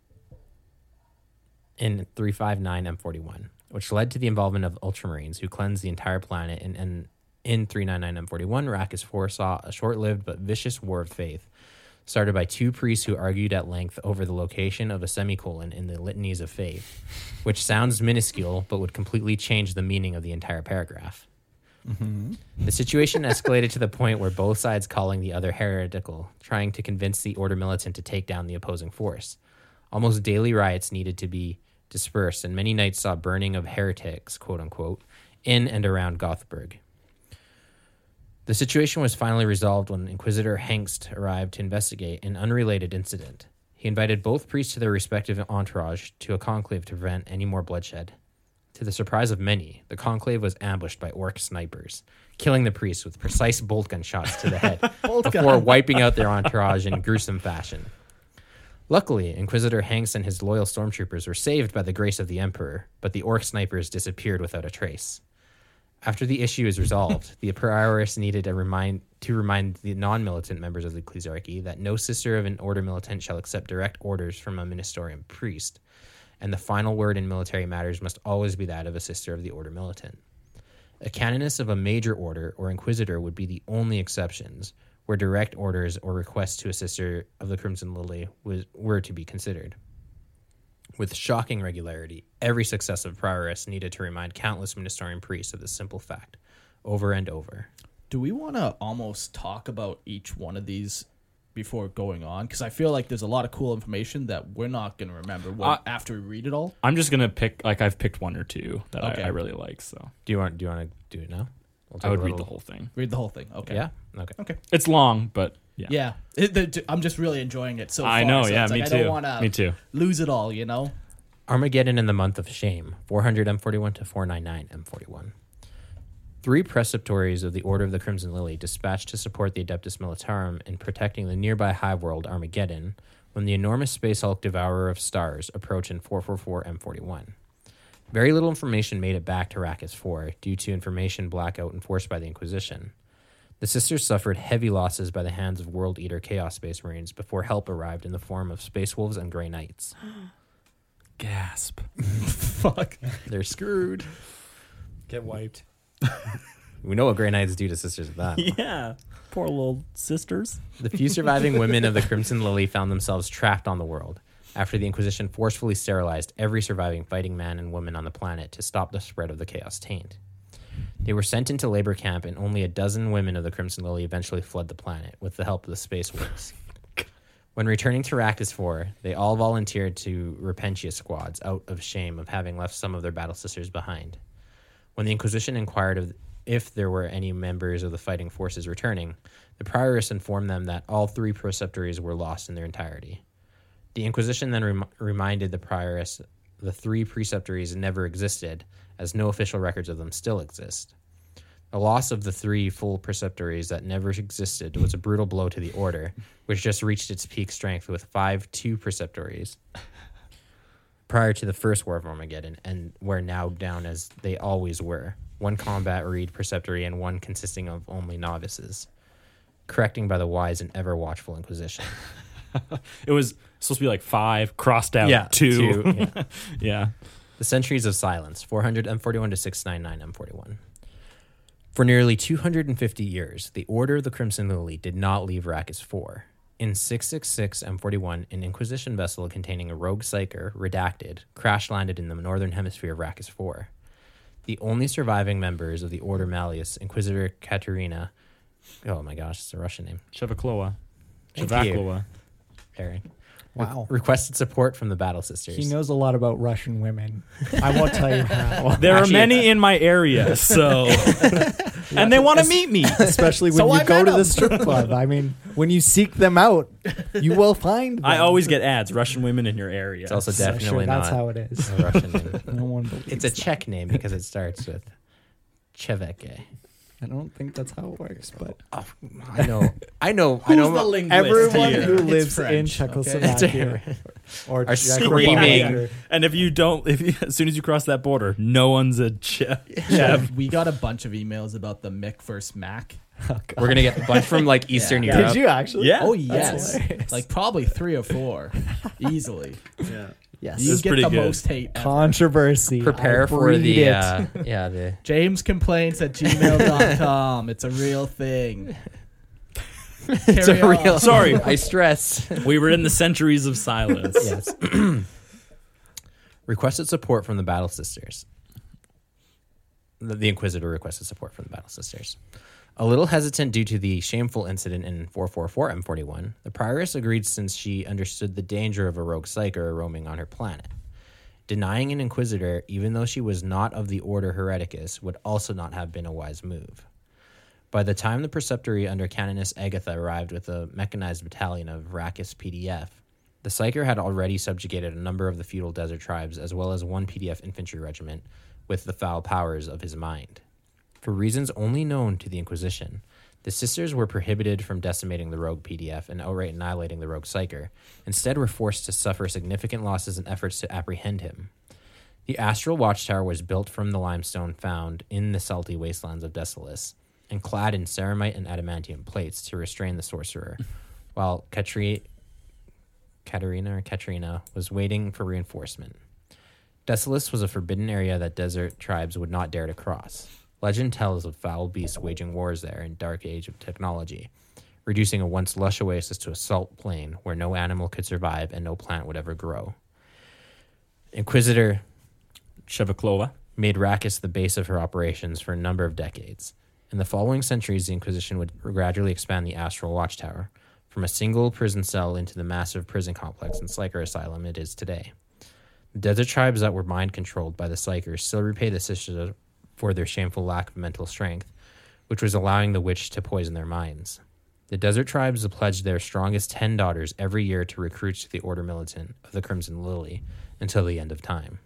in three fifty-nine M forty-one, which led to the involvement of Ultramarines who cleansed the entire planet. In, in, in three ninety-nine M forty-one, Arrakis four saw a short-lived but vicious war of faith, started by two priests who argued at length over the location of a semicolon in the Litanies of Faith, which sounds minuscule but would completely change the meaning of the entire paragraph. Mm-hmm. The situation escalated to the point where both sides calling the other heretical, trying to convince the Order militant to take down the opposing force. Almost daily riots needed to be dispersed, and many nights saw burning of heretics, quote-unquote, in and around Gothberg. The situation was finally resolved when Inquisitor Hengst arrived to investigate an unrelated incident. He invited both priests to their respective entourage to a conclave to prevent any more bloodshed. To the surprise of many, the conclave was ambushed by orc snipers, killing the priests with precise bolt gun shots to the head before wiping out their entourage in gruesome fashion. Luckily, Inquisitor Hengst and his loyal stormtroopers were saved by the grace of the Emperor, but the orc snipers disappeared without a trace. After the issue is resolved, the Prioress needed to remind, to remind the non-militant members of the Ecclesiarchy that no sister of an order militant shall accept direct orders from a ministerium priest, and the final word in military matters must always be that of a sister of the order militant. A canoness of a major order or inquisitor would be the only exceptions, where direct orders or requests to a sister of the Crimson Lily was, were to be considered. With shocking regularity, every successive prioress needed to remind countless ministerium priests of this simple fact, over and over. Do we want to almost talk about each one of these before going on? Because I feel like there's a lot of cool information that we're not going to remember when, Uh, after we read it all. I'm just gonna pick like I've picked one or two that Okay. I, I really like. So Do you want? Do you want to do it now? We'll take I would a read little- the whole thing. Read the whole thing. Okay. Yeah. Okay. Okay. It's long, but yeah. Yeah. It, the, I'm just really enjoying it so far. I know. so Yeah, it's me like, I too. don't want Me to too. lose it all, you know? Armageddon in the Month of Shame, four hundred M forty-one to four ninety-nine M forty-one. Three preceptories of the Order of the Crimson Lily dispatched to support the Adeptus Militarum in protecting the nearby hive world Armageddon when the enormous Space Hulk Devourer of Stars approached in four forty-four M forty-one. Very little information made it back to Arrakis four due to information blackout enforced by the Inquisition. The sisters suffered heavy losses by the hands of World Eater Chaos Space Marines before help arrived in the form of Space Wolves and Grey Knights. Gasp. Fuck. They're screwed. Get wiped. We know what Grey Knights do to sisters of that. Yeah. Poor little sisters. The few surviving women of the Crimson Lily found themselves trapped on the world after the Inquisition forcefully sterilized every surviving fighting man and woman on the planet to stop the spread of the Chaos Taint. They were sent into labor camp, and only a dozen women of the Crimson Lily eventually fled the planet with the help of the Space Wolves. When returning to Arrakis four, they all volunteered to Repentia squads out of shame of having left some of their battle sisters behind. When the Inquisition inquired of if there were any members of the fighting forces returning, the prioress informed them that all three preceptories were lost in their entirety. The Inquisition then rem- reminded the prioress the three preceptories never existed, as no official records of them still exist. The loss of the three full preceptories that never existed was a brutal blow to the Order, which just reached its peak strength with five two preceptories. prior to the First War of Armageddon, and were now down as they always were. One combat reed preceptory and one consisting of only novices, correcting by the wise and ever watchful Inquisition. It was supposed to be like five, crossed out Yeah, two. two, yeah. Yeah. The Centuries of Silence, four forty-one to six ninety-nine M forty-one. For nearly two hundred fifty years, the Order of the Crimson Lily did not leave Arrakis four. In six sixty-six M forty-one, an Inquisition vessel containing a rogue psyker, redacted, crash-landed in the northern hemisphere of Arrakis four. The only surviving members of the Order Malleus, Inquisitor Katerina, oh my gosh, it's a Russian name, Chevakloa. Thank Chevakloa. Harry, Wow. requested support from the Battle Sisters. He knows a lot about Russian women. I won't tell you how. There Actually, are many in my area, so and they want to meet me. Especially when So you I go met to the him. strip club. I mean, when you seek them out, you will find them. I always get ads, Russian women in your area. It's also So sure, definitely that's not how it is. a Russian name. No one believes It's a that. Czech name because it starts with Cheveke. I don't think that's how it works, but Oh, I know, I know, I know. Who's the linguist everyone here? who It's lives in French, okay? Czechoslovakia or Are Czech screaming. Republic. And if you don't, if you, as soon as you cross that border, no one's a Chev. Chev. We got a bunch of emails about the Mick versus Mac. We're gonna get a bunch from like Eastern Yeah. Europe. Did you actually? Yeah. Oh That's yes, hilarious. like probably three or four, easily. Yeah. Yes. You It's get pretty the good. most hate ever. Controversy. Prepare I for breed the it. uh, yeah the James complaints at gmail dot com. It's a real thing. it's a Carry on. real. Sorry. I stress. We were in the centuries of silence. Yes. Requested support from the Battle Sisters. The, the Inquisitor requested support from the Battle Sisters. A little hesitant due to the shameful incident in four forty-four M forty-one, the Prioress agreed since she understood the danger of a rogue psyker roaming on her planet. Denying an Inquisitor, even though she was not of the Order Hereticus, would also not have been a wise move. By the time the Preceptory under Canoness Agatha arrived with a mechanized battalion of Arrakis P D F, the Psyker had already subjugated a number of the feudal desert tribes as well as one P D F infantry regiment with the foul powers of his mind. For reasons only known to the Inquisition, the sisters were prohibited from decimating the rogue P D F and outright annihilating the rogue Psyker. Instead, were forced to suffer significant losses in efforts to apprehend him. The Astral Watchtower was built from the limestone found in the salty wastelands of Desolus and clad in ceramite and adamantium plates to restrain the sorcerer, while Katri- Katerina or Katrina was waiting for reinforcement. Desolus was a forbidden area that desert tribes would not dare to cross. Legend tells of foul beasts waging wars there in dark age of technology, reducing a once lush oasis to a salt plain where no animal could survive and no plant would ever grow. Inquisitor Chevakloa. made Arrakis the base of her operations for a number of decades. In the following centuries, the Inquisition would gradually expand the Astral Watchtower from a single prison cell into the massive prison complex and Psyker Asylum it is today. The desert tribes that were mind-controlled by the Psykers still repay the sisters for their shameful lack of mental strength, which was allowing the witch to poison their minds. The desert tribes pledged their strongest ten daughters every year to recruit to the Order Militant of the Crimson Lily until the end of time.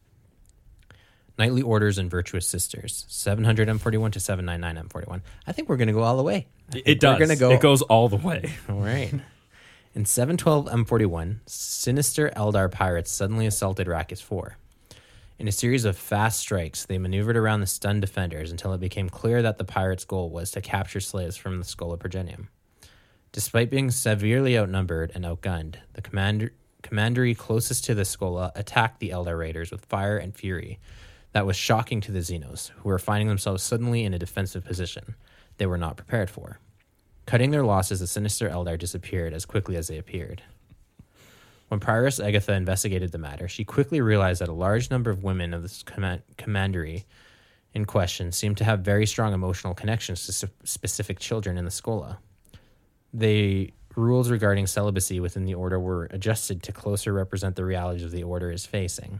Knightly Orders and Virtuous Sisters, seven hundred M forty-one to seven ninety-nine M forty-one. I think we're going to go all the way. I think It does. We're going to go. It goes all the way. All right. In seven twelve M forty-one, sinister Eldar pirates suddenly assaulted Arrakis four. In a series of fast strikes, they maneuvered around the stunned defenders until it became clear that the pirates' goal was to capture slaves from the Schola Progenium. Despite being severely outnumbered and outgunned, the commander, commandery closest to the Schola attacked the Eldar raiders with fire and fury that was shocking to the Xenos, who were finding themselves suddenly in a defensive position they were not prepared for. Cutting their losses, the sinister Eldar disappeared as quickly as they appeared. When Prioress Agatha investigated the matter, she quickly realized that a large number of women of this command- commandery in question seemed to have very strong emotional connections to sp- specific children in the Schola. The rules regarding celibacy within the Order were adjusted to closer represent the realities of the Order is facing.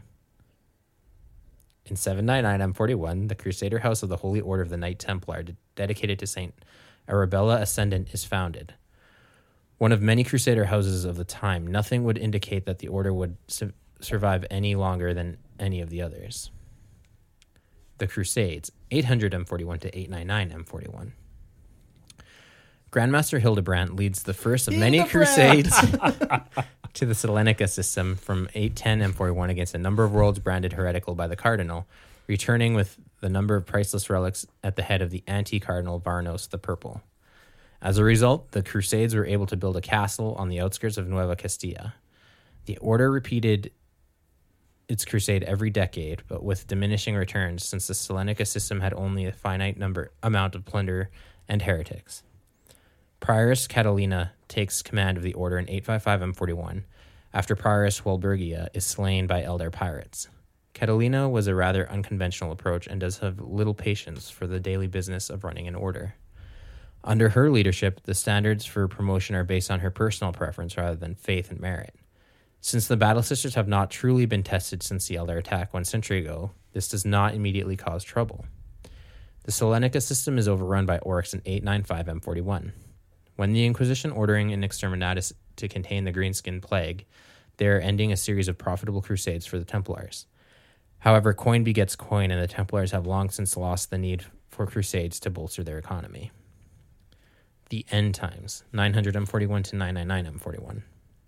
In seven ninety-nine M forty-one, the Crusader House of the Holy Order of the Knight Templar, d- dedicated to Saint Arabella Ascendant, is founded. One of many Crusader houses of the time, nothing would indicate that the Order would su- survive any longer than any of the others. The Crusades, eight hundred M forty-one to eight ninety-nine M forty-one. Grandmaster Hildebrand leads the first of many Hildebrand! crusades to the Salonica system from eight ten M forty-one against a number of worlds branded heretical by the Cardinal, returning with the number of priceless relics at the head of the anti-Cardinal Varnos the Purple. As a result, the Crusades were able to build a castle on the outskirts of Nueva Castilla. The order repeated its crusade every decade, but with diminishing returns since the Salonica system had only a finite number amount of plunder and heretics. Prioress Catalina takes command of the order in eight fifty-five M forty-one, after Prioress Walburgia is slain by Eldar pirates. Catalina was a rather unconventional approach and does have little patience for the daily business of running an order. Under her leadership, the standards for promotion are based on her personal preference rather than faith and merit. Since the Battle Sisters have not truly been tested since the Eldar attack one century ago, this does not immediately cause trouble. The Salonica system is overrun by orcs in eight ninety-five M forty-one. When the Inquisition ordering an exterminatus to contain the Greenskin Plague, they are ending a series of profitable crusades for the Templars. However, coin begets coin, and the Templars have long since lost the need for crusades to bolster their economy. The End Times, nine hundred M forty-one to nine ninety-nine M forty-one.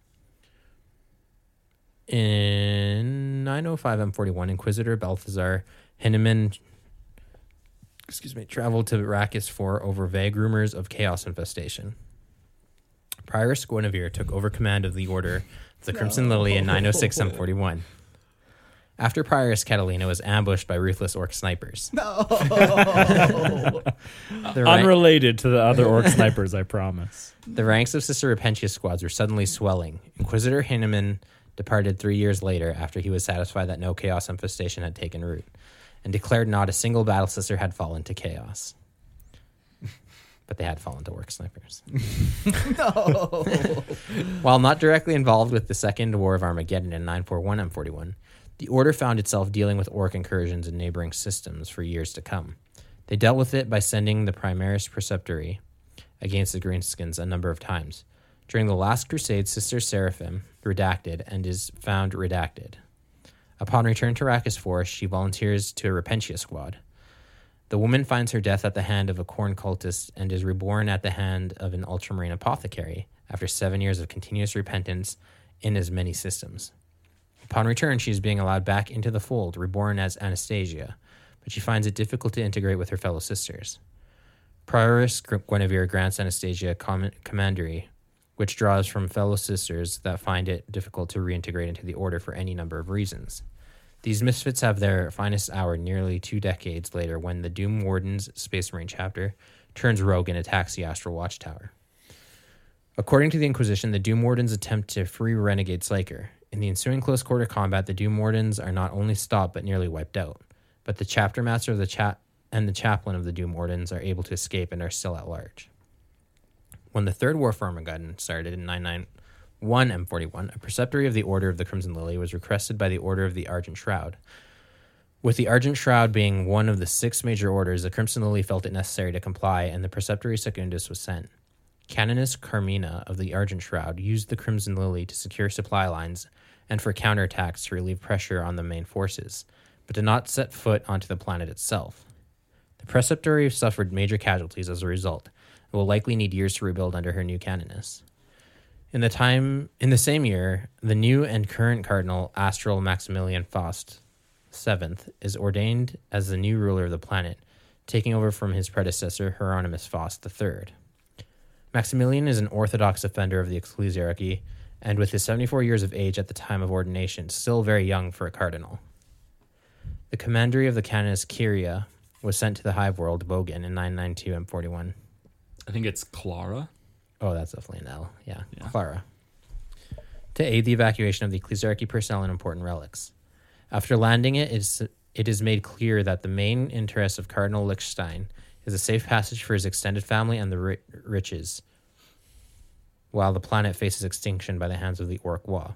In nine oh five M forty-one, Inquisitor Balthazar Henneman excuse me, traveled to Arrakis for over vague rumors of chaos infestation. Prioress Guinevere took over command of the Order of the Crimson no. Lily in nine oh six M forty-one. After Prioress Catalina was ambushed by ruthless orc snipers. No. The rank- Unrelated to the other orc snipers, I promise. The ranks of Sister Repentia squads were suddenly swelling. Inquisitor Hinneman departed three years later after he was satisfied that no chaos infestation had taken root, and declared not a single battle sister had fallen to chaos. But they had fallen to orc snipers. No. While not directly involved with the Second War of Armageddon in nine forty-one M forty-one, the Order found itself dealing with orc incursions in neighboring systems for years to come. They dealt with it by sending the Primaris Preceptory against the Greenskins a number of times. During the last crusade, Sister Seraphim redacted and is found redacted. Upon return to Arrakis four, she volunteers to a Repentia squad. The woman finds her death at the hand of a Khorne cultist and is reborn at the hand of an ultramarine apothecary after seven years of continuous repentance in as many systems. Upon return, she is being allowed back into the fold, reborn as Anastasia, but she finds it difficult to integrate with her fellow sisters. Prioress Guinevere grants Anastasia a com- commandery, which draws from fellow sisters that find it difficult to reintegrate into the Order for any number of reasons. These misfits have their finest hour nearly two decades later when the Doom Warden's Space Marine chapter turns rogue and attacks the Astral Watchtower. According to the Inquisition, the Doom Wardens attempt to free Renegade Psyker. In the ensuing close-quarter combat, the Doom Wardens are not only stopped but nearly wiped out, but the chapter master of the cha- and the chaplain of the Doom Wardens are able to escape and are still at large. When the Third War for Armageddon started in nine ninety-one M forty-one, a preceptory of the Order of the Crimson Lily was requested by the Order of the Argent Shroud. With the Argent Shroud being one of the six major orders, the Crimson Lily felt it necessary to comply, and the Preceptory Secundus was sent. Canoness Carmina of the Argent Shroud used the Crimson Lily to secure supply lines and for counterattacks to relieve pressure on the main forces, but did not set foot onto the planet itself. The Preceptory suffered major casualties as a result, and will likely need years to rebuild under her new canoness. In the time, in the same year, the new and current Cardinal Astral Maximilian Faust the seventh is ordained as the new ruler of the planet, taking over from his predecessor Hieronymus Faust the third. Maximilian is an orthodox offender of the ecclesiarchy, and with his seventy-four years of age at the time of ordination, still very young for a cardinal. The commandery of the canoness Kyria was sent to the hive world Bogan in nine ninety-two M forty-one. I think it's Clara. Oh, that's definitely an L. Yeah, Yeah. Clara. To aid the evacuation of the ecclesiarchy personnel and important relics. After landing it, it is, it is made clear that the main interest of Cardinal Liechtenstein is a safe passage for his extended family and the ri- riches, while the planet faces extinction by the hands of the Orc Wa.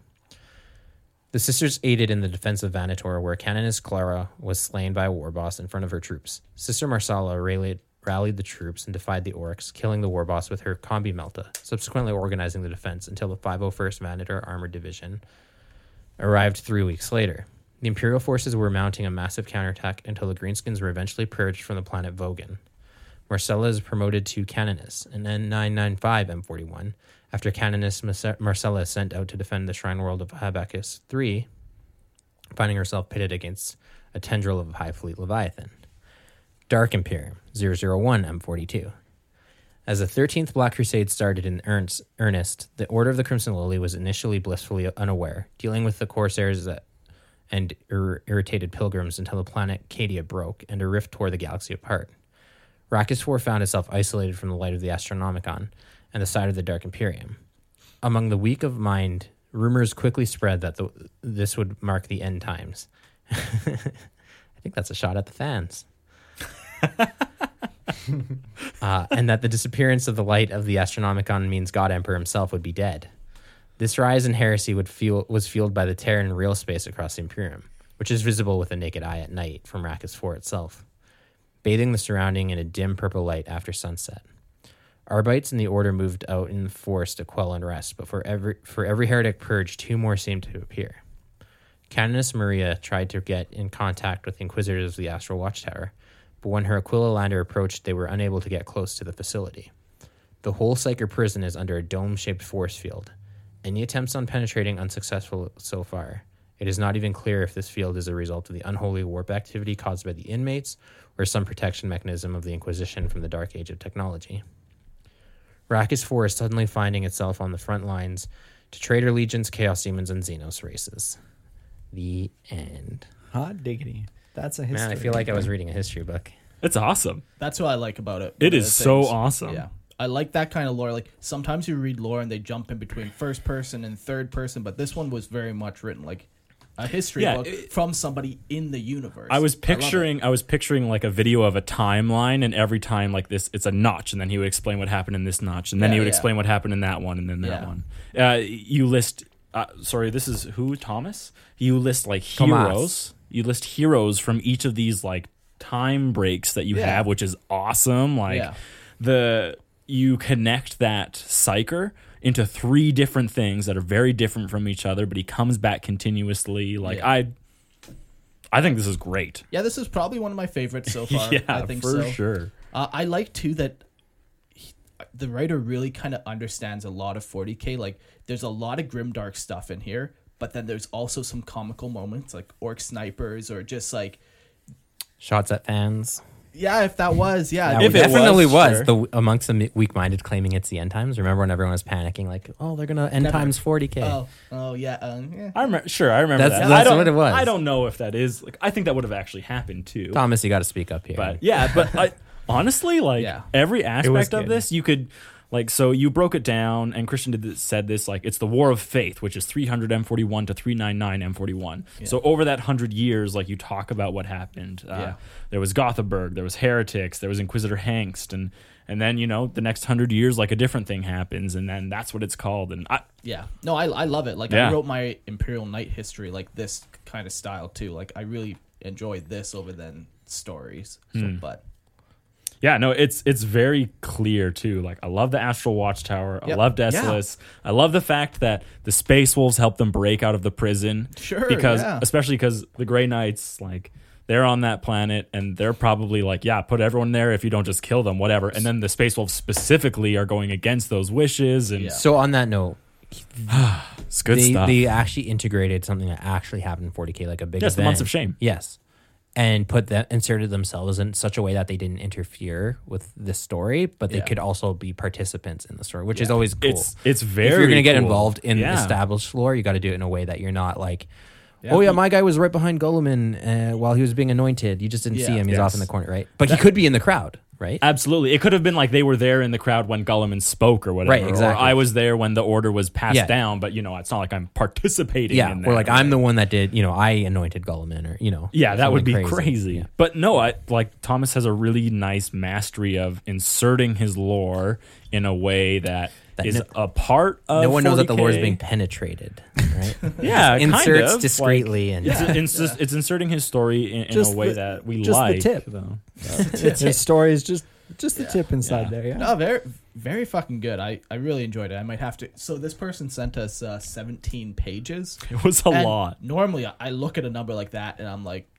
The sisters aided in the defense of Vanator, where Canoness Clara was slain by a war boss in front of her troops. Sister Marsala rallied, rallied the troops and defied the Orcs, killing the war boss with her combi melta, subsequently organizing the defense until the five oh first Vanator Armored Division arrived three weeks later. The Imperial forces were mounting a massive counterattack until the Greenskins were eventually purged from the planet Vogan. Marcella is promoted to Canoness in nine ninety-five M forty-one, after Canoness Marce- Marcella sent out to defend the shrine world of Habakkuk three, finding herself pitted against a tendril of High Fleet Leviathan. Dark Imperium, zero zero one M forty-two. As the thirteenth Black Crusade started in earnest, earnest, the Order of the Crimson Lily was initially blissfully unaware, dealing with the Corsairs that, and ir- irritated pilgrims until the planet Cadia broke and a rift tore the galaxy apart. Rakis four found itself isolated from the light of the Astronomicon and the side of the Dark Imperium. Among the weak of mind, rumors quickly spread that the, this would mark the end times. I think that's a shot at the fans. uh, and that the disappearance of the light of the Astronomicon means God Emperor himself would be dead. This rise in heresy would fuel, was fueled by the tear in real space across the Imperium, which is visible with the naked eye at night from Rakis four itself, bathing the surrounding in a dim purple light after sunset. Arbites and the Order moved out in force to quell unrest, but for every for every heretic purge, two more seemed to appear. Canoness Maria tried to get in contact with the Inquisitors of the Astral Watchtower, but when her Aquila Lander approached, they were unable to get close to the facility. The whole Psyker prison is under a dome-shaped force field. Any attempts on penetrating unsuccessful so far. It is not even clear if this field is a result of the unholy warp activity caused by the inmates or some protection mechanism of the Inquisition from the dark age of technology. Rakis four is suddenly finding itself on the front lines to Traitor Legions, Chaos Demons, and Xenos races. The end. Hot diggity. That's a history. Man, I feel like I was reading a history book. It's awesome. That's what I like about it. It One of is the so things- awesome. Yeah. I like that kind of lore. Like sometimes you read lore and they jump in between first person and third person, but this one was very much written like a history Yeah, book it- from somebody in the universe. I was love it. picturing I, was picturing like a video of a timeline, and every time like this it's a notch, and then he would explain what happened in this notch, and then Yeah, he would yeah. explain what happened in that one, and then that Yeah. one. Uh, you list uh, sorry, this is who? Thomas? You list like Tomas. heroes. You list heroes from each of these like time breaks that you Yeah. have, which is awesome. Like Yeah. the you connect that Psyker into three different things that are very different from each other, but he comes back continuously. Like Yeah. I I think this is great. Yeah, this is probably one of my favorites so far. yeah, I think for so. sure. Uh, I like too that he, the writer really kind of understands a lot of forty K. Like, there's a lot of grimdark stuff in here, but then there's also some comical moments, like orc snipers or just like, Shots at fans. yeah, if that was, yeah, That If it definitely was, was, sure. the amongst the weak-minded claiming it's the end times. Remember when everyone was panicking, like, "Oh, they're gonna end Never. times forty k." oh, oh yeah, um, yeah. I remember. Sure, I remember That's- that. that's I don't, what it was. I don't know if that is. Like, I think that would have actually happened too. Thomas, you got to speak up here. But yeah, but I, honestly, like Yeah. every was aspect of good. this, you could like. So you broke it down, and Christian did this, said this like it's the War of Faith, which is three hundred M forty-one to three ninety-nine M forty-one. So over that hundred years, like you talk about what happened. Uh, Yeah. There was Gothenburg, there was Heretics, there was Inquisitor Hengst, and and then you know the next hundred years, like a different thing happens, and then that's what it's called. And I, Yeah. No, I I love it. Like Yeah. I wrote my Imperial Knight history like this kind of style too. Like I really enjoy this over than stories. So, Hmm. but Yeah, no, it's it's very clear too. Like I love the Astral Watchtower. I Yep. love Decius. I love the fact that the Space Wolves help them break out of the prison. Sure, because yeah. especially because the Grey Knights, like they're on that planet and they're probably like, yeah, put everyone there if you don't just kill them, whatever. And then the Space Wolves specifically are going against those wishes, and Yeah. so on that note, it's good they, stuff. they actually integrated something that actually happened in forty k, like a big Yes, the event. Months of Shame. Yes. And put that inserted themselves in such a way that they didn't interfere with the story, but they Yeah. could also be participants in the story, which is Yeah. always cool. It's it's very. if you're going to get cool. involved in Yeah. established lore, you got to do it in a way that you're not like, Yeah, oh yeah, but- my guy was right behind Gulliman uh, while he was being anointed. You just didn't see Yeah. him; he's Yes. off in the corner, right? But he could be in the crowd, right? Absolutely. It could have been like they were there in the crowd when Gulliman spoke or whatever. Right, exactly. Or I was there when the order was passed Yeah. down, but you know, it's not like I'm participating Yeah, in that. or like I'm the one that did, you know, I anointed Gulliman, or you know, Yeah, that would be something crazy. Yeah. But no, I like Thomas has a really nice mastery of inserting his lore in a way that, That is no- a part of No one knows that the lore is forty K. being penetrated, right? Yeah, kind Inserts of, discreetly and It's, it's, just- it's inserting his story in, in Just a way the- that we just the like. tip. though. His story is just just the Yeah. tip inside Yeah. there. Yeah. No, very, very fucking good. I, I really enjoyed it. I might have to. So this person sent us uh, seventeen pages. It was a And lot. Normally, I- I look at a number like that and I'm like,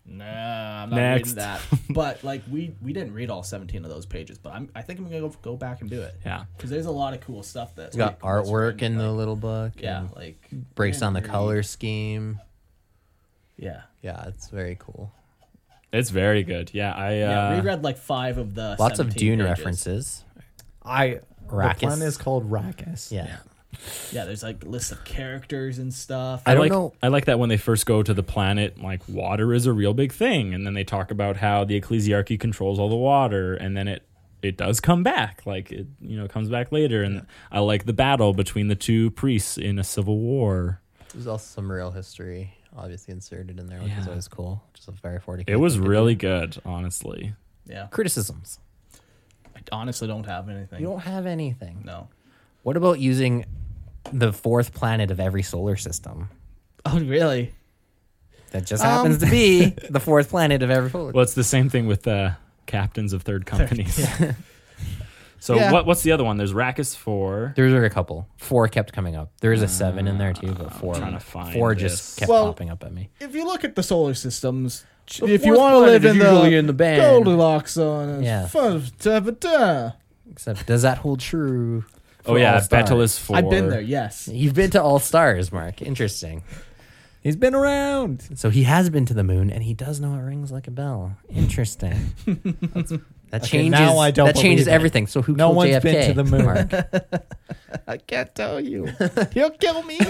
Nah, I'm not Next. reading that. But like we we didn't read all seventeen of those pages, but I'm, I think I'm gonna go, go back and do it. Yeah. Because there's a lot of cool stuff that's It's got like, that's artwork written, in the like- little book. Yeah, and like breaks down the really- color scheme. Yeah, Yeah, it's very cool. It's very good. Yeah, I. Uh, yeah. We read like five of the Lots of seventeen Dune pages. references. I Arrakis. the planet is called Arrakis. Yeah. Yeah, there's like lists of characters and stuff. I, I don't like know. I like that when they first go to the planet, like water is a real big thing, and then they talk about how the ecclesiarchy controls all the water, and then it it does come back, like it you know comes back later, and I like the battle between the two priests in a civil war. There's also some real history obviously inserted in there, which is Yeah. always cool. Which is a very forty K. It was thing to do. really good, honestly. Yeah, Criticisms. I honestly don't have anything. You don't have anything. No. What about using the fourth planet of every solar system? Oh, really? That just happens to be the fourth planet of every solar. Well, it's the same thing with the captains of third companies. So Yeah. what what's the other one? There's Rackus four. There's a couple. Four kept coming up. There is a seven in there too, but four. trying to find four this. just kept Well- popping up at me. If you look at the solar systems, The if you fourth want to planet live is in usually the, in the band. Goldilocks zone, Yeah. yeah. Except, does that hold true? Oh for yeah, all stars? Betelgeuse four. I've been there. Yes. You've been to all stars, Mark. Interesting. He's been around. So he has been to the moon, and he does know it rings like a bell. Interesting. That's- that Okay, changes. now I don't that changes believe it. everything. So who No killed one's J F K? been to the moon. Mark? I can't tell you. He'll kill me.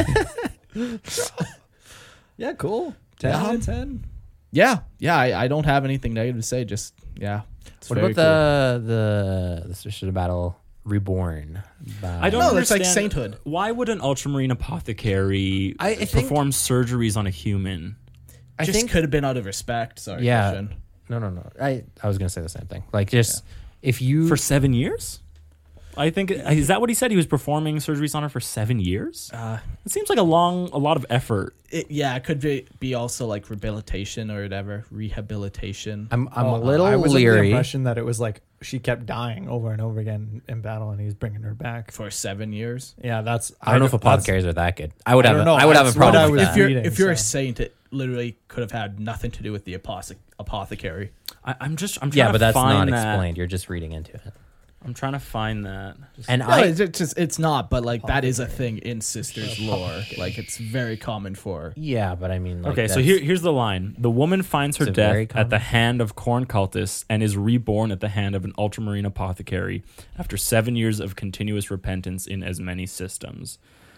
Yeah, cool. Ten Yeah. out of ten. yeah, yeah. I, I don't have anything negative to say. Just yeah. It's What very about the the the Sister Battle Reborn? By, I don't No, that's understand. like sainthood. Why would an ultramarine apothecary I- I think- perform surgeries on a human? I just think. could have been out of respect. Sorry. Yeah. Christian. No, no, no. I I was gonna say the same thing. Like just if you For seven years? I think is that what he said? He was performing surgeries on her for seven years. Uh, It seems like a long, a lot of effort. it, yeah, it could be, be also like rehabilitation or whatever. Rehabilitation. I'm I'm Oh, a little I was under the leery. impression that it was like she kept dying over and over again in battle, and he's bringing her back. for seven years. Yeah, that's. I don't know if that's- apothecaries are that good. I would I have. don't A, know. I would have a That's what problem I with was that. If you're reading, if you're a so- saint, it literally could have had nothing to do with the apothe- apothecary. I, I'm just, I'm trying Yeah, to but that's find not that. explained. You're just reading into it. I'm trying to find that. And No, I it's it's just it's not, but like that is a thing in sisters lore. Like it's very common for. yeah, but I mean, like, Okay, so that's- here, here's the line. The woman finds her Is it very death at the common? hand of corn cultists and is reborn at the hand of an ultramarine apothecary after seven years of continuous repentance in as many systems.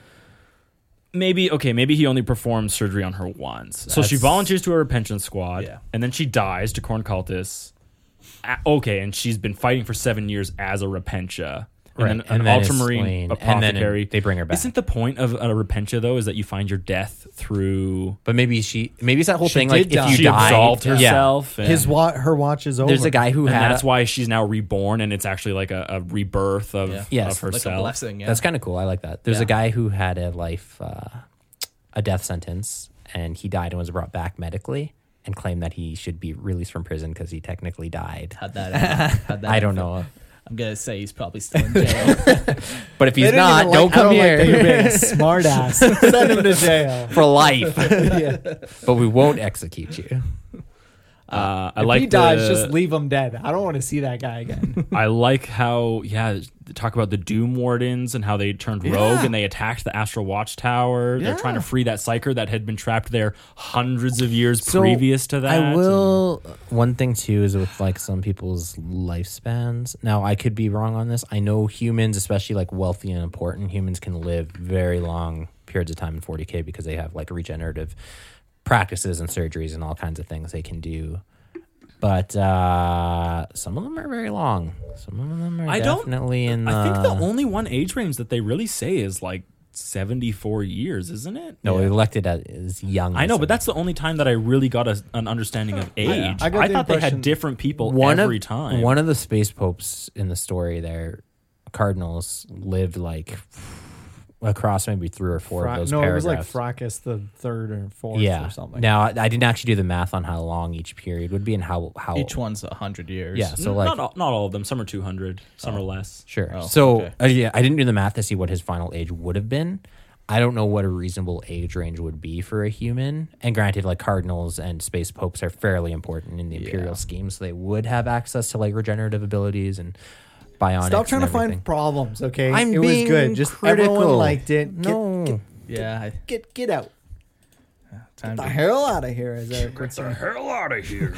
Maybe, okay, maybe he only performed surgery on her once. So she That's- volunteers to a repentance squad, Yeah. and then she dies to corn cultists. A- Okay, and she's been fighting for seven years as a repentia. And Right, then an and then is ultramarine slain, and then apothecary. they bring her back. Isn't the point of a repentia, though, is that you find your death through... But maybe she, maybe it's that whole She thing. did Like, die. if you she die, absolved yeah. herself. And, His wa- her watch is over. There's a guy who and had. that's a, why she's now reborn, and it's actually like a, a rebirth of, Yeah. Yes, of Like a herself. blessing. Yeah. That's kind of cool. I like that. There's Yeah. a guy who had a life, uh, a death sentence, and he died and was brought back medically, and claimed that he should be released from prison because he technically died. had that. uh, had that I don't info. know, I'm gonna say he's probably still in jail. but if They he's didn't not, even don't like- come I don't here Like that you're being a smart ass. Send him to jail. for life. Yeah. But we won't execute you. Uh, I If like he dies, the- just leave him dead. I don't want to see that guy again. I like how, yeah, talk about the Doom Wardens and how they turned rogue Yeah. and they attacked the Astral Watchtower. They're Yeah. trying to free that psyker that had been trapped there hundreds of years So, previous to that. I will. One thing too is with like some people's lifespans. Now I could be wrong on this. I know humans, especially like wealthy and important humans, can live very long periods of time in forty K because they have like regenerative practices and surgeries and all kinds of things they can do. But uh, some of them are very long. Some of them are I don't- definitely in the. I think the only one age range that they really say is like seventy-four years, isn't it? no elected as is young. I know, but that's the only time that I really got a, an understanding of age. I, I got the thought they had impression different people one every of, time. One of the space popes in the story there, cardinals, lived like across maybe three or four Fra- of those no, paragraphs. it was like Fracas the third or fourth yeah. or something. Now I, I didn't actually do the math on how long each period would be and how how Each one's a hundred years. Yeah, so N- like not, all, not all of them. Some are two hundred, some are less. sure. Oh, so okay. uh, yeah, I didn't do the math to see what his final age would have been. I don't know what a reasonable age range would be for a human. And granted, like cardinals and space popes are fairly important in the imperial Yeah. scheme, so they would have access to like regenerative abilities and bionics. Stop trying and to everything. find problems, okay? I'm it was being good. Just critical. everyone liked it. Get, No. get, Yeah. I, get get out. time The to, hell out of here, as Eric would say. hell out of here.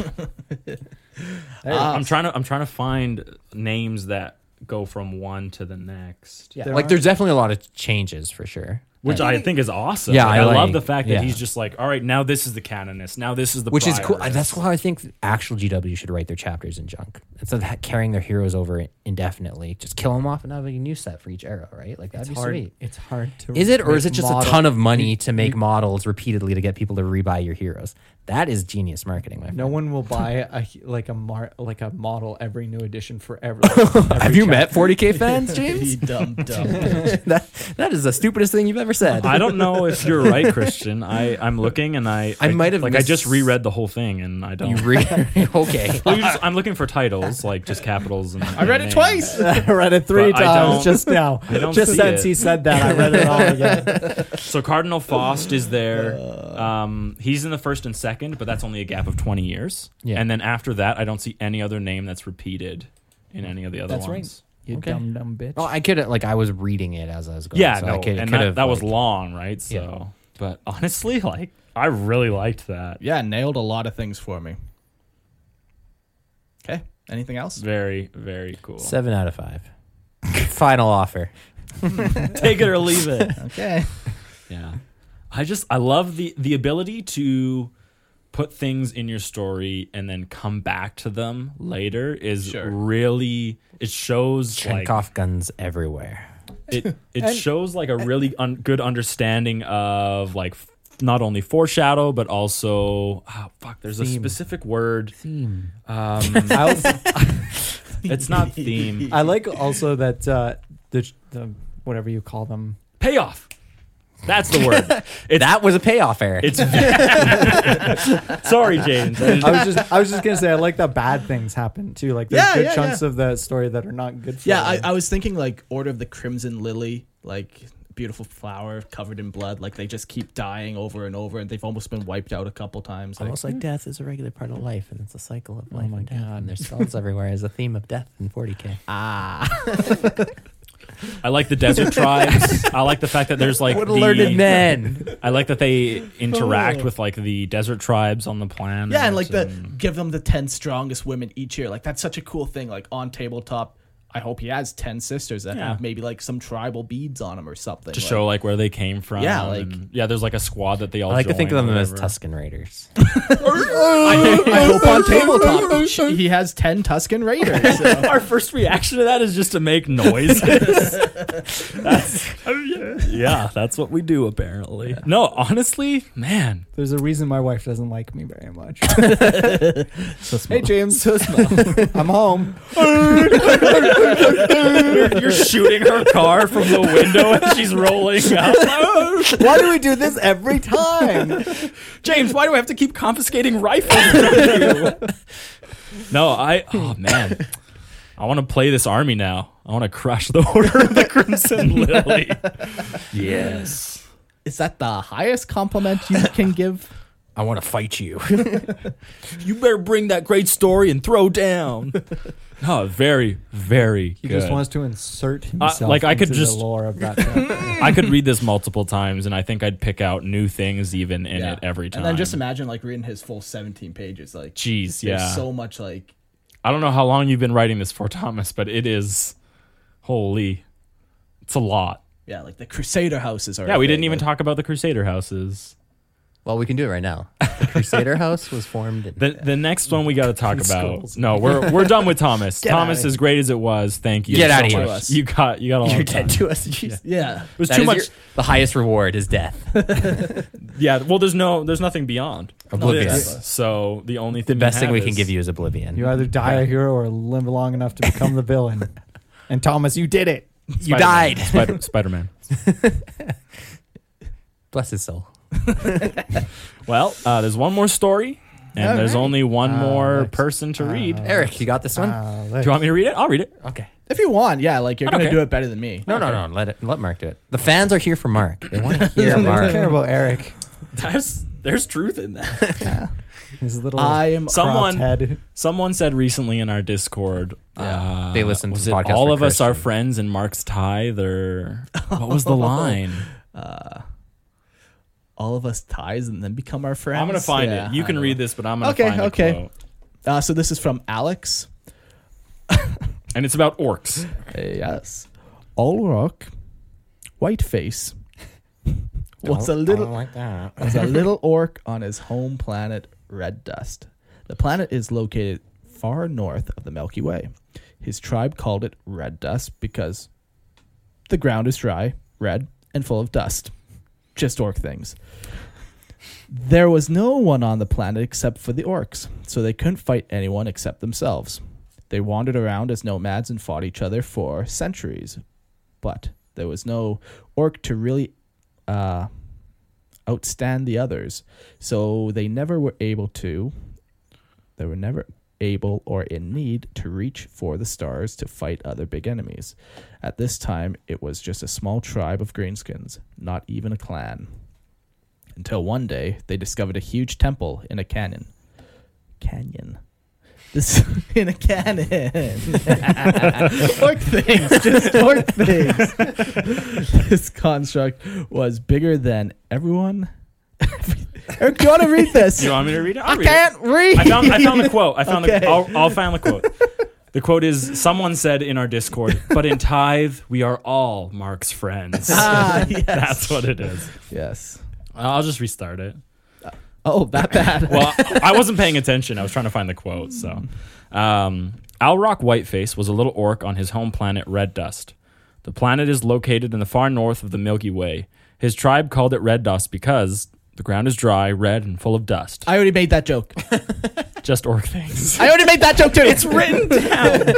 Hey, I'm trying to I'm trying to find names that go from one to the next. Yeah, There like are- there's definitely a lot of changes for sure. Which I think is awesome. Yeah, Like, I I, like- love the fact that yeah. he's just like, all right, now this is the canonist. Now this is the Which is cool. priorist. That's why I think actual G W should write their chapters in junk instead of ha- carrying their heroes over indefinitely. Just kill them off and have a new set for each era, right? Like that'd it's be hard. sweet. It's hard to. Is it, or is make it just model- a ton of money to make you- models repeatedly to get people to rebuy your heroes? That is genius marketing, my friend. No one will buy a like a mar, like a model every new edition forever. Have you met forty K fans, you James? dumb dumb. that that is the stupidest thing you've ever said. I don't know if you're right, Christian. I, I'm looking and I I might have like I just missed- reread the whole thing and I don't. You re- okay. Well, you just, I'm looking for titles like just capitals. And, I read it twice. I read it three But I don't- times just now. I don't Just see since it. he said that, I read it all again. So Cardinal Faust is there. Um, he's in the first and second, but that's only a gap of twenty years. Yeah. And then after that, I don't see any other name that's repeated in any of the other That's right. ones. You Okay. dumb dumb bitch. Well, I could like I was reading it as I was going. Yeah, so no, I could, and could that, have, that was like- long, right? So, Yeah. but honestly, like I really liked that. Yeah, nailed a lot of things for me. Okay. Anything else? Very, very cool. Seven out of five. Final offer. Take it or leave it. Okay. Yeah. I just I love the the ability to put things in your story and then come back to them later is Sure. really it shows Chenkov like guns everywhere. it it And- shows like a really un- good understanding of like f- not only foreshadow but also oh, fuck there's a Theme. specific word Theme. um I, also, it's not theme I like also that uh, the the whatever you call them. payoff that's the word it's That was a payoff, Eric. it's sorry James I I was just I was just gonna say I like that bad things happen too. Like there's Yeah, good yeah, chunks of the story that are not good for Yeah, I, them. I was thinking like Order of the Crimson Lily, like beautiful flower covered in blood. Like they just keep dying over and over, and they've almost been wiped out a couple times. Like, Almost like death is a regular part of life, and it's a cycle of life my and death. God. And there's skulls everywhere as a theme of death in forty K. ah, I like the desert tribes. I like the fact that there's like What the, learned men. I like that they interact with like the desert tribes on the planet. yeah, and like the and- give them the ten strongest women each year. Like that's such a cool thing. Like on tabletop, I hope he has ten sisters that Yeah. have maybe like some tribal beads on them or something. to like, show like where they came from. Yeah, like- and- yeah. There's like a squad that they all. I like to think of join them or as whatever. Tusken Raiders. I, I hope on tabletop he has ten Tusken Raiders. So. Our first reaction to that is just to make noises. that's, yeah, that's what we do apparently. No, honestly, man, There's a reason my wife doesn't like me very much. So Hey James, I'm home. you're shooting her car from the window and she's rolling up. Why do we do this every time? James, why do I have to keep confiscating rifles from you? No, I. Oh man, I want to play this army now. I want to crush the Order of the Crimson Lily. Yes. Is that the highest compliment you can give? I want to fight you. You better bring that great story and throw down. No, very, very He good. just wants to insert himself like, I could into just- the lore of that chapter. I could read this multiple times, and I think I'd pick out new things even in Yeah. it every time. And then just imagine like reading his full seventeen pages. Like, Jeez, there's yeah. so much like. I don't know how long you've been writing this for, Thomas, but it is, holy, it's a lot. Yeah, like the Crusader houses are. Yeah, a we thing, didn't even like- talk about the Crusader houses. Well, we can do it right now. The Crusader House was formed in The the next one we got to talk about. Skulls. No, we're we're done with Thomas. Get Thomas, outta as great as it was, thank you. Get so outta here. much. You got you got a long You're time. dead to us. Jeez. Yeah. It was That too is much. your- the highest reward is death. Yeah. Well, there's no there's nothing beyond Oblivion. this. So the only The thing best we thing have we can is- give you is oblivion. You either die a hero or live long enough to become the villain. And Thomas, you did it. You Spider-Man. died. Spider Spider Man. Bless his soul. Well, uh, there's one more story, and All there's right. only one Uh, more let's- person to read. uh, Do Eric, you got this one? Uh, you want me to read it? I'll read it. Okay. If you want, yeah, like you're gonna Okay. do it better than me. No, no, no. Let it. Let Mark do it. The fans are here for Mark. They want to hear I don't Mark. care about Eric. There's there's truth in that. His little I am Someone- cropped head. Someone said recently in our Discord, uh, They listen to was the it podcast all for of us are Christian. friends and Mark's tithe, or what was the line? All of us ties and then become our friends. I'm gonna find Yeah, it. You I can don't read know. this, but I'm gonna Okay, find the okay. quote. Uh, so this is from Alex. And it's about orcs. Uh, yes. Olrock, Whiteface, was a little like that. was a little orc on his home planet Red Dust. The planet is located far north of the Milky Way. His tribe called it Red Dust because the ground is dry, red, and full of dust. Just orc things. There was no one on the planet except for the orcs, so they couldn't fight anyone except themselves. They wandered around as nomads and fought each other for centuries, but there was no orc to really uh, outstand the others, so they never were able to. They were never able or in need to reach for the stars to fight other big enemies. At this time, it was just a small tribe of greenskins, not even a clan. Until one day, they discovered a huge temple in a canyon. Canyon. This in a cannon. Orc things, just orc things. This construct was bigger than everyone. Eric, do you want to read this? You want me to read it? I'll I read it. can't read. I found I found the quote. I found Okay. the I'll, I'll find the quote. The quote is, someone said in our Discord, but in tithe we are all Mark's friends. Ah, yes. That's what it is. Yes. I'll just restart it. Oh, that bad. Well, I wasn't paying attention. I was trying to find the quote. So, um, Alrock Whiteface was a little orc on his home planet Red Dust. The planet is located in the far north of the Milky Way. His tribe called it Red Dust because the ground is dry, red, and full of dust. I already made that joke. Just orc things. I already made that joke too. It's written down.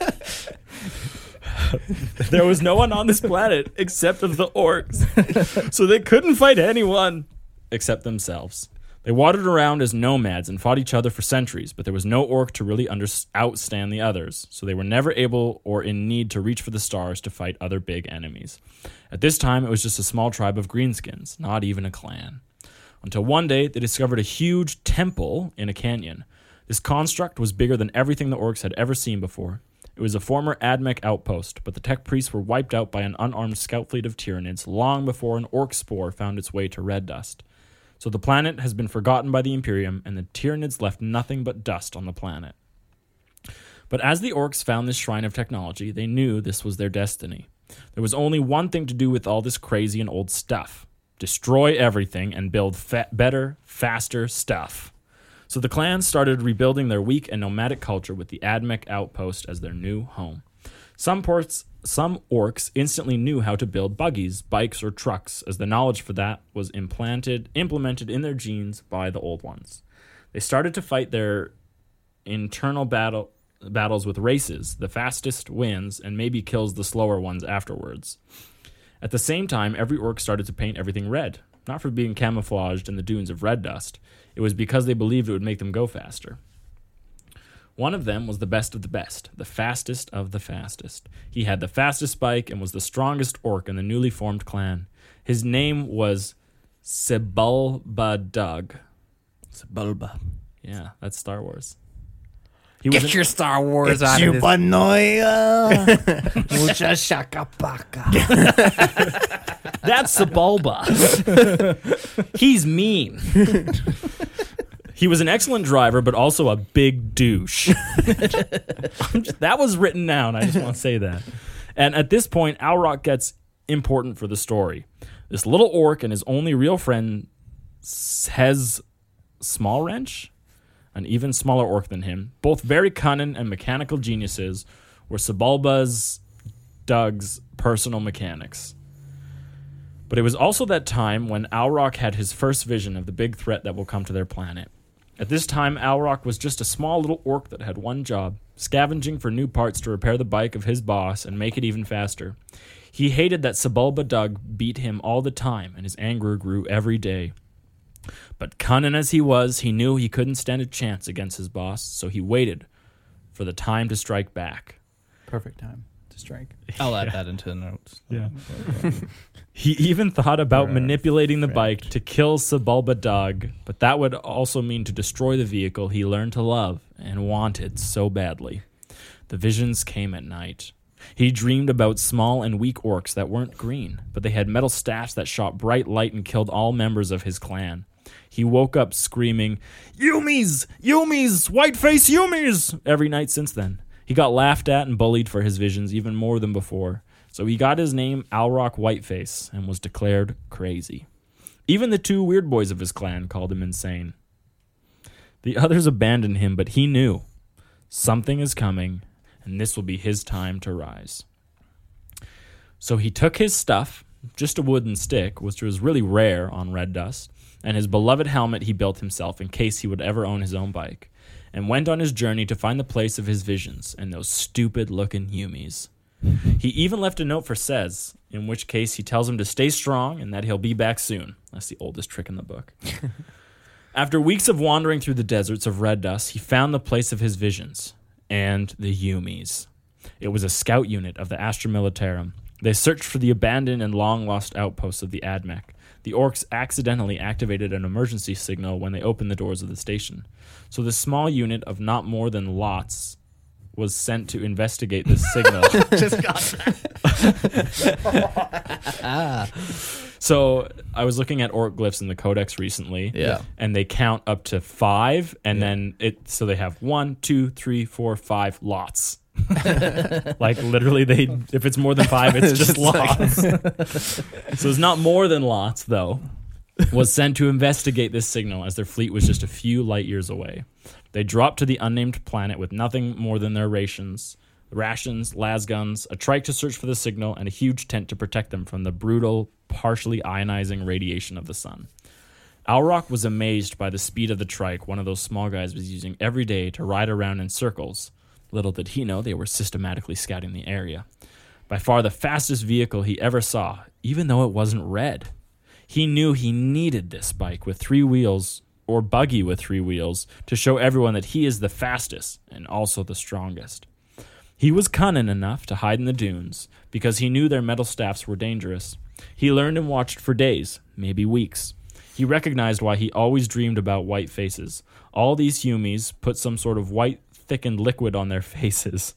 There was no one on this planet except of the orcs, so they couldn't fight anyone except themselves. They wandered around as nomads and fought each other for centuries, but there was no orc to really under- outstand the others, so they were never able or in need to reach for the stars to fight other big enemies. At this time, it was just a small tribe of greenskins, not even a clan. Until one day, they discovered a huge temple in a canyon. This construct was bigger than everything the orcs had ever seen before. It was a former Admech outpost, but the tech priests were wiped out by an unarmed scout fleet of Tyranids long before an orc spore found its way to Red Dust. So the planet has been forgotten by the Imperium, and the Tyranids left nothing but dust on the planet. But as the orcs found this shrine of technology, they knew this was their destiny. There was only one thing to do with all this crazy and old stuff. Destroy everything and build fa- better, faster stuff. So the clans started rebuilding their weak and nomadic culture with the Admech outpost as their new home. Some ports, some orcs instantly knew how to build buggies, bikes, or trucks, as the knowledge for that was implanted, implemented in their genes by the old ones. They started to fight their internal battle battles with races. The fastest wins and maybe kills the slower ones afterwards. At the same time, every orc started to paint everything red, not for being camouflaged in the dunes of red dust. It was because they believed it would make them go faster. One of them was the best of the best, the fastest of the fastest. He had the fastest bike and was the strongest orc in the newly formed clan. His name was Sebulba. Sebulba. Yeah, that's Star Wars. He was Get an- your Star Wars out of this. Mucha shaka baka. That's Sebulba. He's mean. He was an excellent driver, but also a big douche. I'm just- that was written down. I just want to say that. And at this point, Alrock gets important for the story. This little orc and his only real friend, Hez Small Wrench, an even smaller orc than him, both very cunning and mechanical geniuses, were Sebulba's, Doug's personal mechanics. But it was also that time when Alrock had his first vision of the big threat that will come to their planet. At this time, Alrock was just a small little orc that had one job, scavenging for new parts to repair the bike of his boss and make it even faster. He hated that Sebulba Doug beat him all the time, and his anger grew every day. But cunning as he was, he knew he couldn't stand a chance against his boss, so he waited for the time to strike back. Perfect time. just drank. I'll add that into the notes. Yeah. He even thought about Or, uh, manipulating the friend. bike to kill Sebulba Dog, but that would also mean to destroy the vehicle he learned to love and wanted so badly. The visions came at night. He dreamed about small and weak orcs that weren't green, but they had metal staffs that shot bright light and killed all members of his clan. He woke up screaming, "Yumis! Yumis! Whiteface Yumis!" every night since then. He got laughed at and bullied for his visions even more than before. So he got his name Alrock Whiteface and was declared crazy. Even the two weird boys of his clan called him insane. The others abandoned him, but he knew something is coming, and this will be his time to rise. So he took his stuff, just a wooden stick, which was really rare on Red Dust, and his beloved helmet he built himself in case he would ever own his own bike, and went on his journey to find the place of his visions and those stupid-looking Yumis. He even left a note for Sez, in which case he tells him to stay strong and that he'll be back soon. That's the oldest trick in the book. After weeks of wandering through the deserts of Red Dust, he found the place of his visions and the Yumis. It was a scout unit of the Astra Militarum. They searched for the abandoned and long-lost outposts of the Admech. The orcs accidentally activated an emergency signal when they opened the doors of the station. So this small unit of not more than lots was sent to investigate this signal. Just got that. So I was looking at orc glyphs in the Codex recently. Yeah. And they count up to five, and Yeah. then it so they have one, two, three, four, five lots. Like literally, they if it's more than five, it's just lots. So it's not more than lots, though. Was sent to investigate this signal as their fleet was just a few light years away. They dropped to the unnamed planet with nothing more than their rations, rations, lasguns, a trike to search for the signal, and a huge tent to protect them from the brutal, partially ionizing radiation of the sun. Alrock was amazed by the speed of the trike one of those small guys was using every day to ride around in circles. Little did he know they were systematically scouting the area. By far the fastest vehicle he ever saw, even though it wasn't red. He knew he needed this bike with three wheels, or buggy with three wheels, to show everyone that he is the fastest and also the strongest. He was cunning enough to hide in the dunes, because he knew their metal staffs were dangerous. He learned and watched for days, maybe weeks. He recognized why he always dreamed about white faces. All these Yumis put some sort of white, thickened liquid on their faces.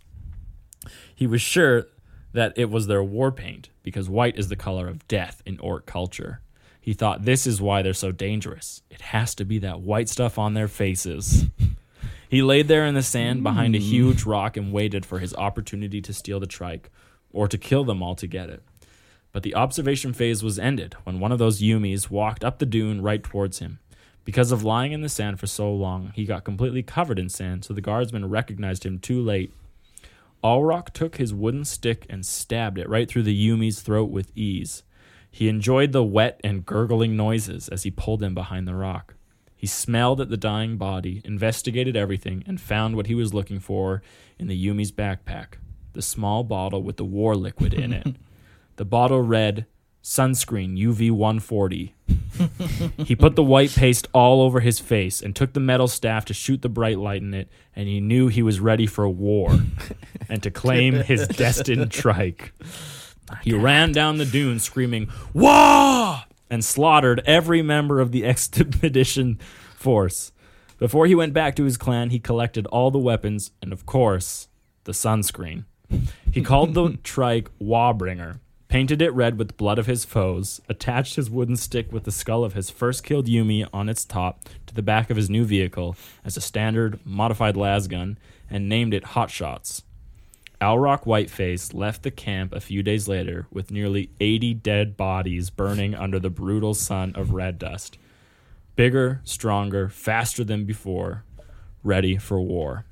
He was sure that it was their war paint, because white is the color of death in orc culture. He thought this is why they're so dangerous. It has to be that white stuff on their faces. He laid there in the sand behind a huge rock and waited for his opportunity to steal the trike, or to kill them all to get it. But the observation phase was ended when one of those Yumis walked up the dune right towards him. Because of lying in the sand for so long, he got completely covered in sand, so the guardsmen recognized him too late. Alrock took his wooden stick and stabbed it right through the Yumi's throat with ease. He enjoyed the wet and gurgling noises as he pulled him behind the rock. He smelled at the dying body, investigated everything, and found what he was looking for in the Yumi's backpack, the small bottle with the war liquid in it. The bottle read, "Sunscreen U V one forty. He put the white paste all over his face and took the metal staff to shoot the bright light in it, and he knew he was ready for war and to claim his destined trike. He ran down the dune screaming, "Wah!" and slaughtered every member of the expedition force. Before he went back to his clan, he collected all the weapons and, of course, the sunscreen. He called the trike Wawbringer, painted it red with the blood of his foes, attached his wooden stick with the skull of his first killed Yumi on its top to the back of his new vehicle as a standard modified lasgun, and named it Hot Shots. Alrock Whiteface left the camp a few days later with nearly eighty dead bodies burning under the brutal sun of Red Dust. Bigger, stronger, faster than before, ready for war.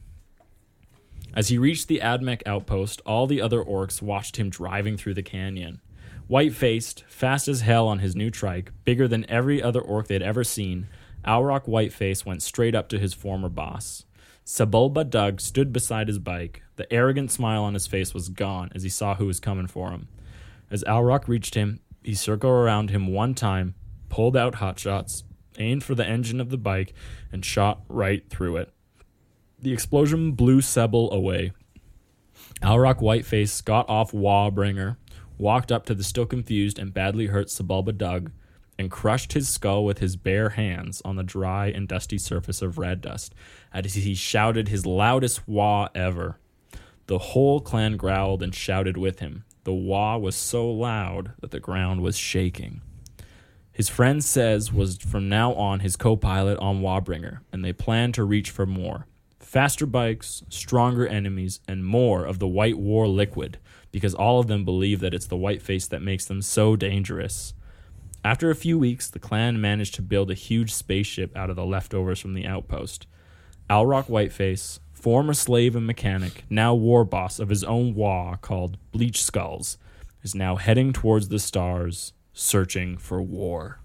As he reached the Admech outpost, all the other orcs watched him driving through the canyon. White-faced, fast as hell on his new trike, bigger than every other orc they'd ever seen, Alrock Whiteface went straight up to his former boss. Sebulba Dug stood beside his bike. The arrogant smile on his face was gone as he saw who was coming for him. As Alrock reached him, he circled around him one time, pulled out hot shots, aimed for the engine of the bike, and shot right through it. The explosion blew Sebul away. Alrock Whiteface got off Wawbringer, walked up to the still confused and badly hurt Sebulba Dug, and crushed his skull with his bare hands on the dry and dusty surface of Red Dust, as he shouted his loudest wah ever. The whole clan growled and shouted with him. The wah was so loud that the ground was shaking. His friend Says was from now on his co-pilot on Wawbringer, and they planned to reach for more. Faster bikes, stronger enemies, and more of the White War liquid, because all of them believe that it's the Whiteface that makes them so dangerous. After a few weeks, the clan managed to build a huge spaceship out of the leftovers from the outpost. Alrock Whiteface, former slave and mechanic, now war boss of his own Wah called Bleach Skulls, is now heading towards the stars, searching for war.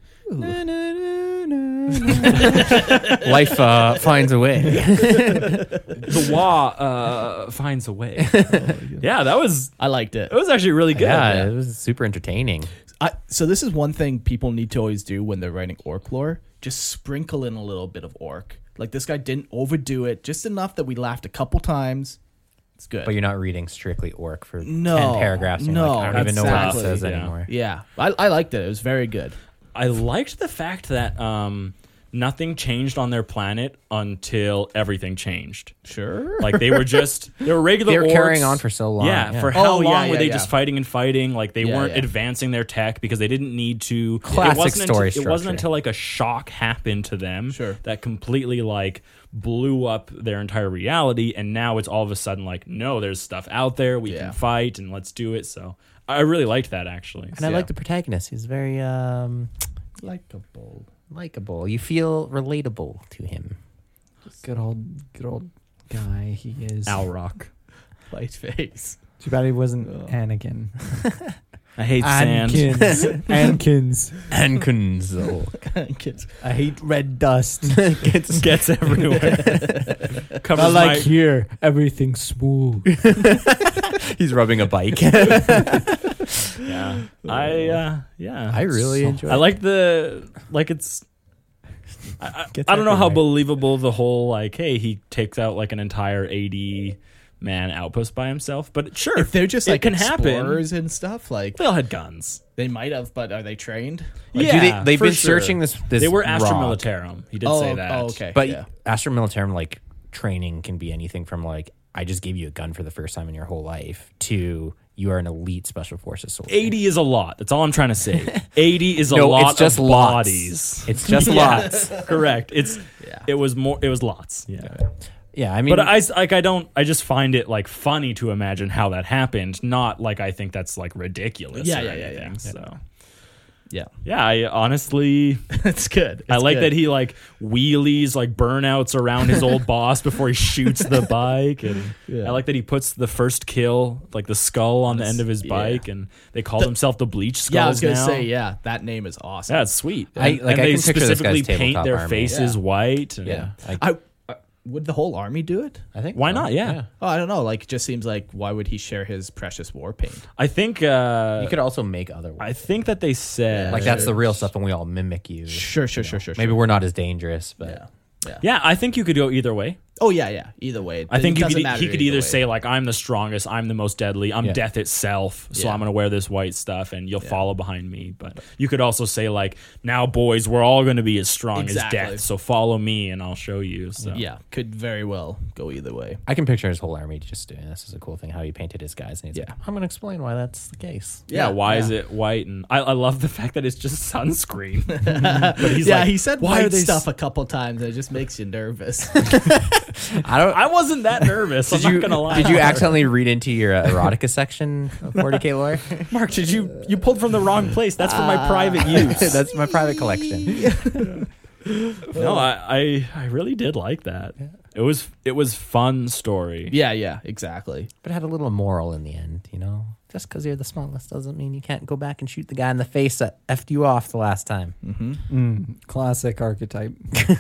Life uh, finds a way. The Wah uh, finds a way. Yeah, that was I liked it. it was actually really good. Yeah, it was super entertaining. I, so this is one thing people need to always do when they're writing orc lore. Just sprinkle in a little bit of orc. Like, this guy didn't overdo it, just enough that we laughed a couple times. It's good. But you're not reading strictly orc for No, ten paragraphs. And you're no, like, I don't even know what exactly. it says Yeah. anymore. yeah, I, I liked it. It was very good. I liked the fact that um, nothing changed on their planet until everything changed. Sure. Like, they were just they were regular. They were orcs. carrying on for so long. Yeah, yeah. for how Oh, yeah, long were yeah, they yeah. just fighting and fighting? Like, they Yeah, weren't yeah. advancing their tech because they didn't need to. Classic it wasn't story until, It wasn't structure. until like a shock happened to them Sure. that completely like blew up their entire reality, and now it's all of a sudden like, no, there's stuff out there we Yeah. can fight and let's do it. So I really liked that actually. And I Yeah. like the protagonist. He's very um, Likeable. likable. You feel relatable to him. Good old, good old guy he is. Alrock. White face. Too bad he wasn't Oh. Anakin. I hate sand. Ankins. Ankins. And Kunzel. Kids. I hate red dust. Gets gets everywhere. Covers I like my, here everything's smooth. He's rubbing a bike. yeah. I uh, yeah. I really enjoy I like the like it's. I, I, Gets I don't know how everywhere. believable the whole like, hey, he takes out like an entire eighty man outpost by himself, but sure, If they're just it like can happen. explorers and stuff, like They all had guns. they might have, but are they trained? Like, yeah, do they, they've for been sure. searching this. this They were Astra rock. Militarum. He did oh, say that. oh, okay. But yeah. Astra Militarum, like training, can be anything from like I just gave you a gun for the first time in your whole life to you are an elite special forces soldier. eighty is a lot. That's all I'm trying to say. eighty is a No, lot it's just of lots. bodies. It's just Yeah, lots. Correct. It's Yeah. it was more. It was lots. Yeah. Yeah, I mean, But I like I don't I just find it like funny to imagine how that happened, not like I think that's like ridiculous. Yeah, or yeah, yeah, anything, yeah. So Yeah. yeah, I honestly It's good. I It's like good. that he like wheelies like burnouts around his old boss before he shoots the bike, and Yeah. I like that he puts the first kill like the skull on the end of his yeah. bike, and they call himself the Bleach Skulls. Yeah, I was gonna now. say, yeah, that name is awesome. Yeah, it's sweet. I- And, like, and I they can picture this specifically guy's paint tabletop their army. faces Yeah. white. And yeah, I, I, I would the whole army do it? I think Why so. not? Yeah. Oh, I don't know. Like, it just seems like why would he share his precious war paint? I think uh, You could also make other I ones. think that they said Like that's the real stuff, and we all mimic you. Sure, sure, sure, sure. Maybe sure. we're not as dangerous, but Yeah. Yeah. Yeah, I think you could go either way. Oh yeah, yeah. Either way, I think it you doesn't could, matter he could either way. say like, I'm the strongest, I'm the most deadly, I'm Yeah. death itself, so Yeah. I'm gonna wear this white stuff and you'll Yeah. follow behind me. But you could also say like, now boys, we're all gonna be as strong Exactly. as death, so follow me and I'll show you. So Yeah, could very well go either way. I can picture his whole army just doing this. Is a cool thing how he painted his guys, and he's Yeah. like, I'm going to explain why that's the case. yeah, Yeah, why is yeah. it white? And I, I love the fact that it's just sunscreen. but he's yeah, like, he said why are white they stuff a couple times. It just makes you nervous. I don't. I wasn't that nervous. I'm Did you not gonna lie. did you accidentally read into your uh, erotica section of forty K lore? Mark? Did you you pulled from the wrong place? That's for my private use. That's my private collection. No, I, I I really did like that. It was it was fun story. yeah, yeah, exactly. But it had a little moral in the end, you know? Just because you're the smallest doesn't mean you can't go back and shoot the guy in the face that effed you off the last time. Mm, classic archetype.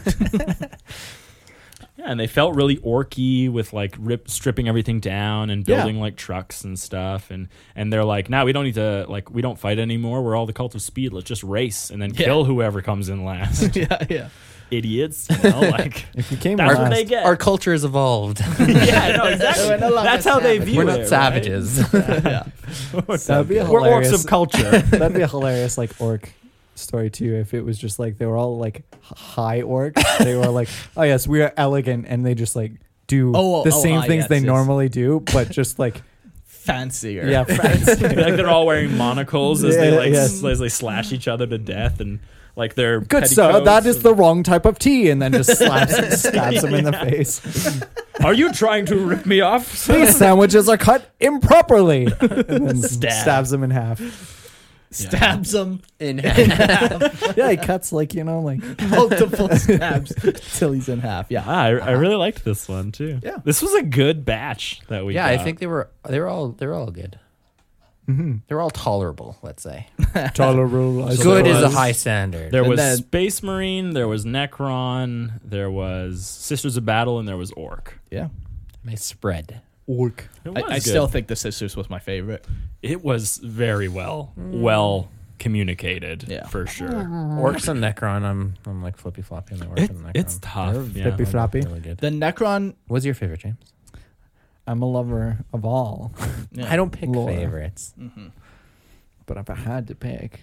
Yeah, and they felt really orky with like rip stripping everything down and Yeah. building like trucks and stuff, and and they're like, now we don't need to like we don't fight anymore. We're all the cult of speed. Let's just race and then Yeah. kill whoever comes in last. yeah, yeah. idiots. You know, like If you came that's last, what they get. Our culture has evolved. yeah, no, exactly. We're no longer That's how they savages. view We're it. not savages. yeah. that'd be a We're orcs hilarious of culture. That'd be a hilarious like orc story too. If it was just like they were all like h- high orcs, they were like, oh yes, we are elegant, and they just like do Oh, the oh, same ah, things yes, they yes. normally do, but just like Fancier. yeah, fancy. like they're all wearing monocles as they Yeah, like yes. s- as they slash each other to death, and like their Good sir, that petticoats is the wrong type of tea, and then just slaps stabs him in the Yeah. face. Are you trying to rip me off? These sandwiches are cut improperly. And then Stab. stabs him in half. Stabs him In Yeah, he cuts like you know like multiple stabs till he's in half. Yeah. Ah, I, I really liked this one too. Yeah. This was a good batch that we. yeah, I got. think they were they were all they were all good. mm-hmm. They were all tolerable. Let's say tolerable. I good is a was- high standard. there And was then- Space Marine, there was Necron, there was Sisters of Battle, and there was Orc. Yeah. Nice spread. Orc. It I, was I good. still think the Sisters was my favorite. it was very well well communicated. Yeah. for sure. Orcs and Necron. I'm I'm like flippy floppy on the orcs It- and Necron. it's tough. They're Yeah. Flippy floppy. Really good. The Necron. What's your favorite, James? I'm a lover of all, Yeah. I don't pick Lore. favorites. Mhm. but if I had to pick,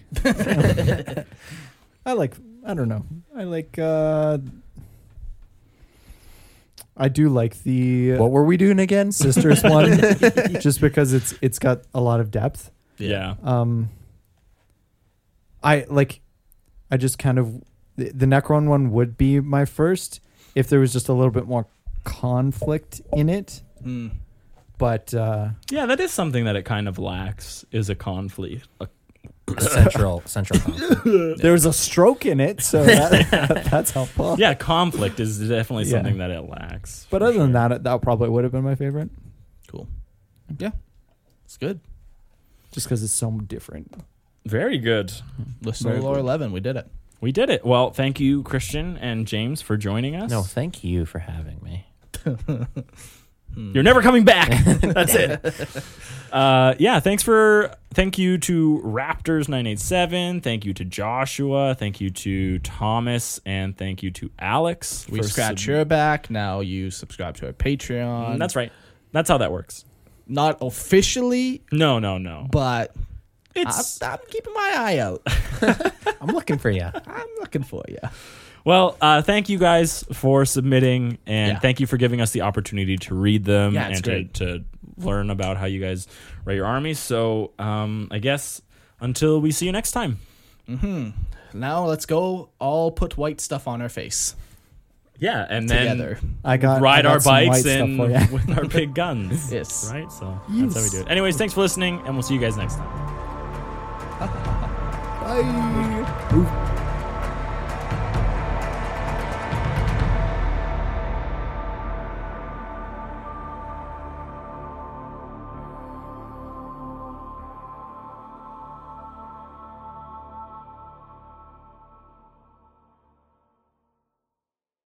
I like. I don't know. I like. uh I do like the What were we doing again? Sisters one, just because it's it's got a lot of depth. Yeah. Um, I like. I just kind of the, the Necron one would be my first if there was just a little bit more conflict in it. Mm. But uh, Yeah, that is something that it kind of lacks is a conflict. A central central conflict. there's a stroke in it, so that, that's helpful. yeah, conflict is definitely Yeah. something that it lacks. But for other than sure. that, that probably would have been my favorite, Cool. Yeah. It's good. just because it's so different. Very good. Listener Very Lore good. eleven. We did it. We did it. Well, thank you, Christian and James, for joining us. No, thank you for having me. You're never coming back. That's it. Uh, yeah, thanks for thank you to Raptors nine eight seven. Thank you to Joshua. Thank you to Thomas, and thank you to Alex. We for scratch sub- your back. Now you subscribe to our Patreon. That's right. That's how that works. Not officially, No, no, no. but It's I'm, I'm keeping my eye out. I'm looking for you. I'm looking for you. well. Uh, thank you guys for submitting, and Yeah. thank you for giving us the opportunity to read them Yeah, it's and to, great. to learn about how you guys write your armies. So, um, I guess until we see you next time. Hmm. Now let's go all put white stuff on our face Yeah, and together. I got ride I got our some white bikes stuff and for ya. with our big guns. Yes. Right? So that's how we do it. Anyways, thanks for listening, and we'll see you guys next time. Bye.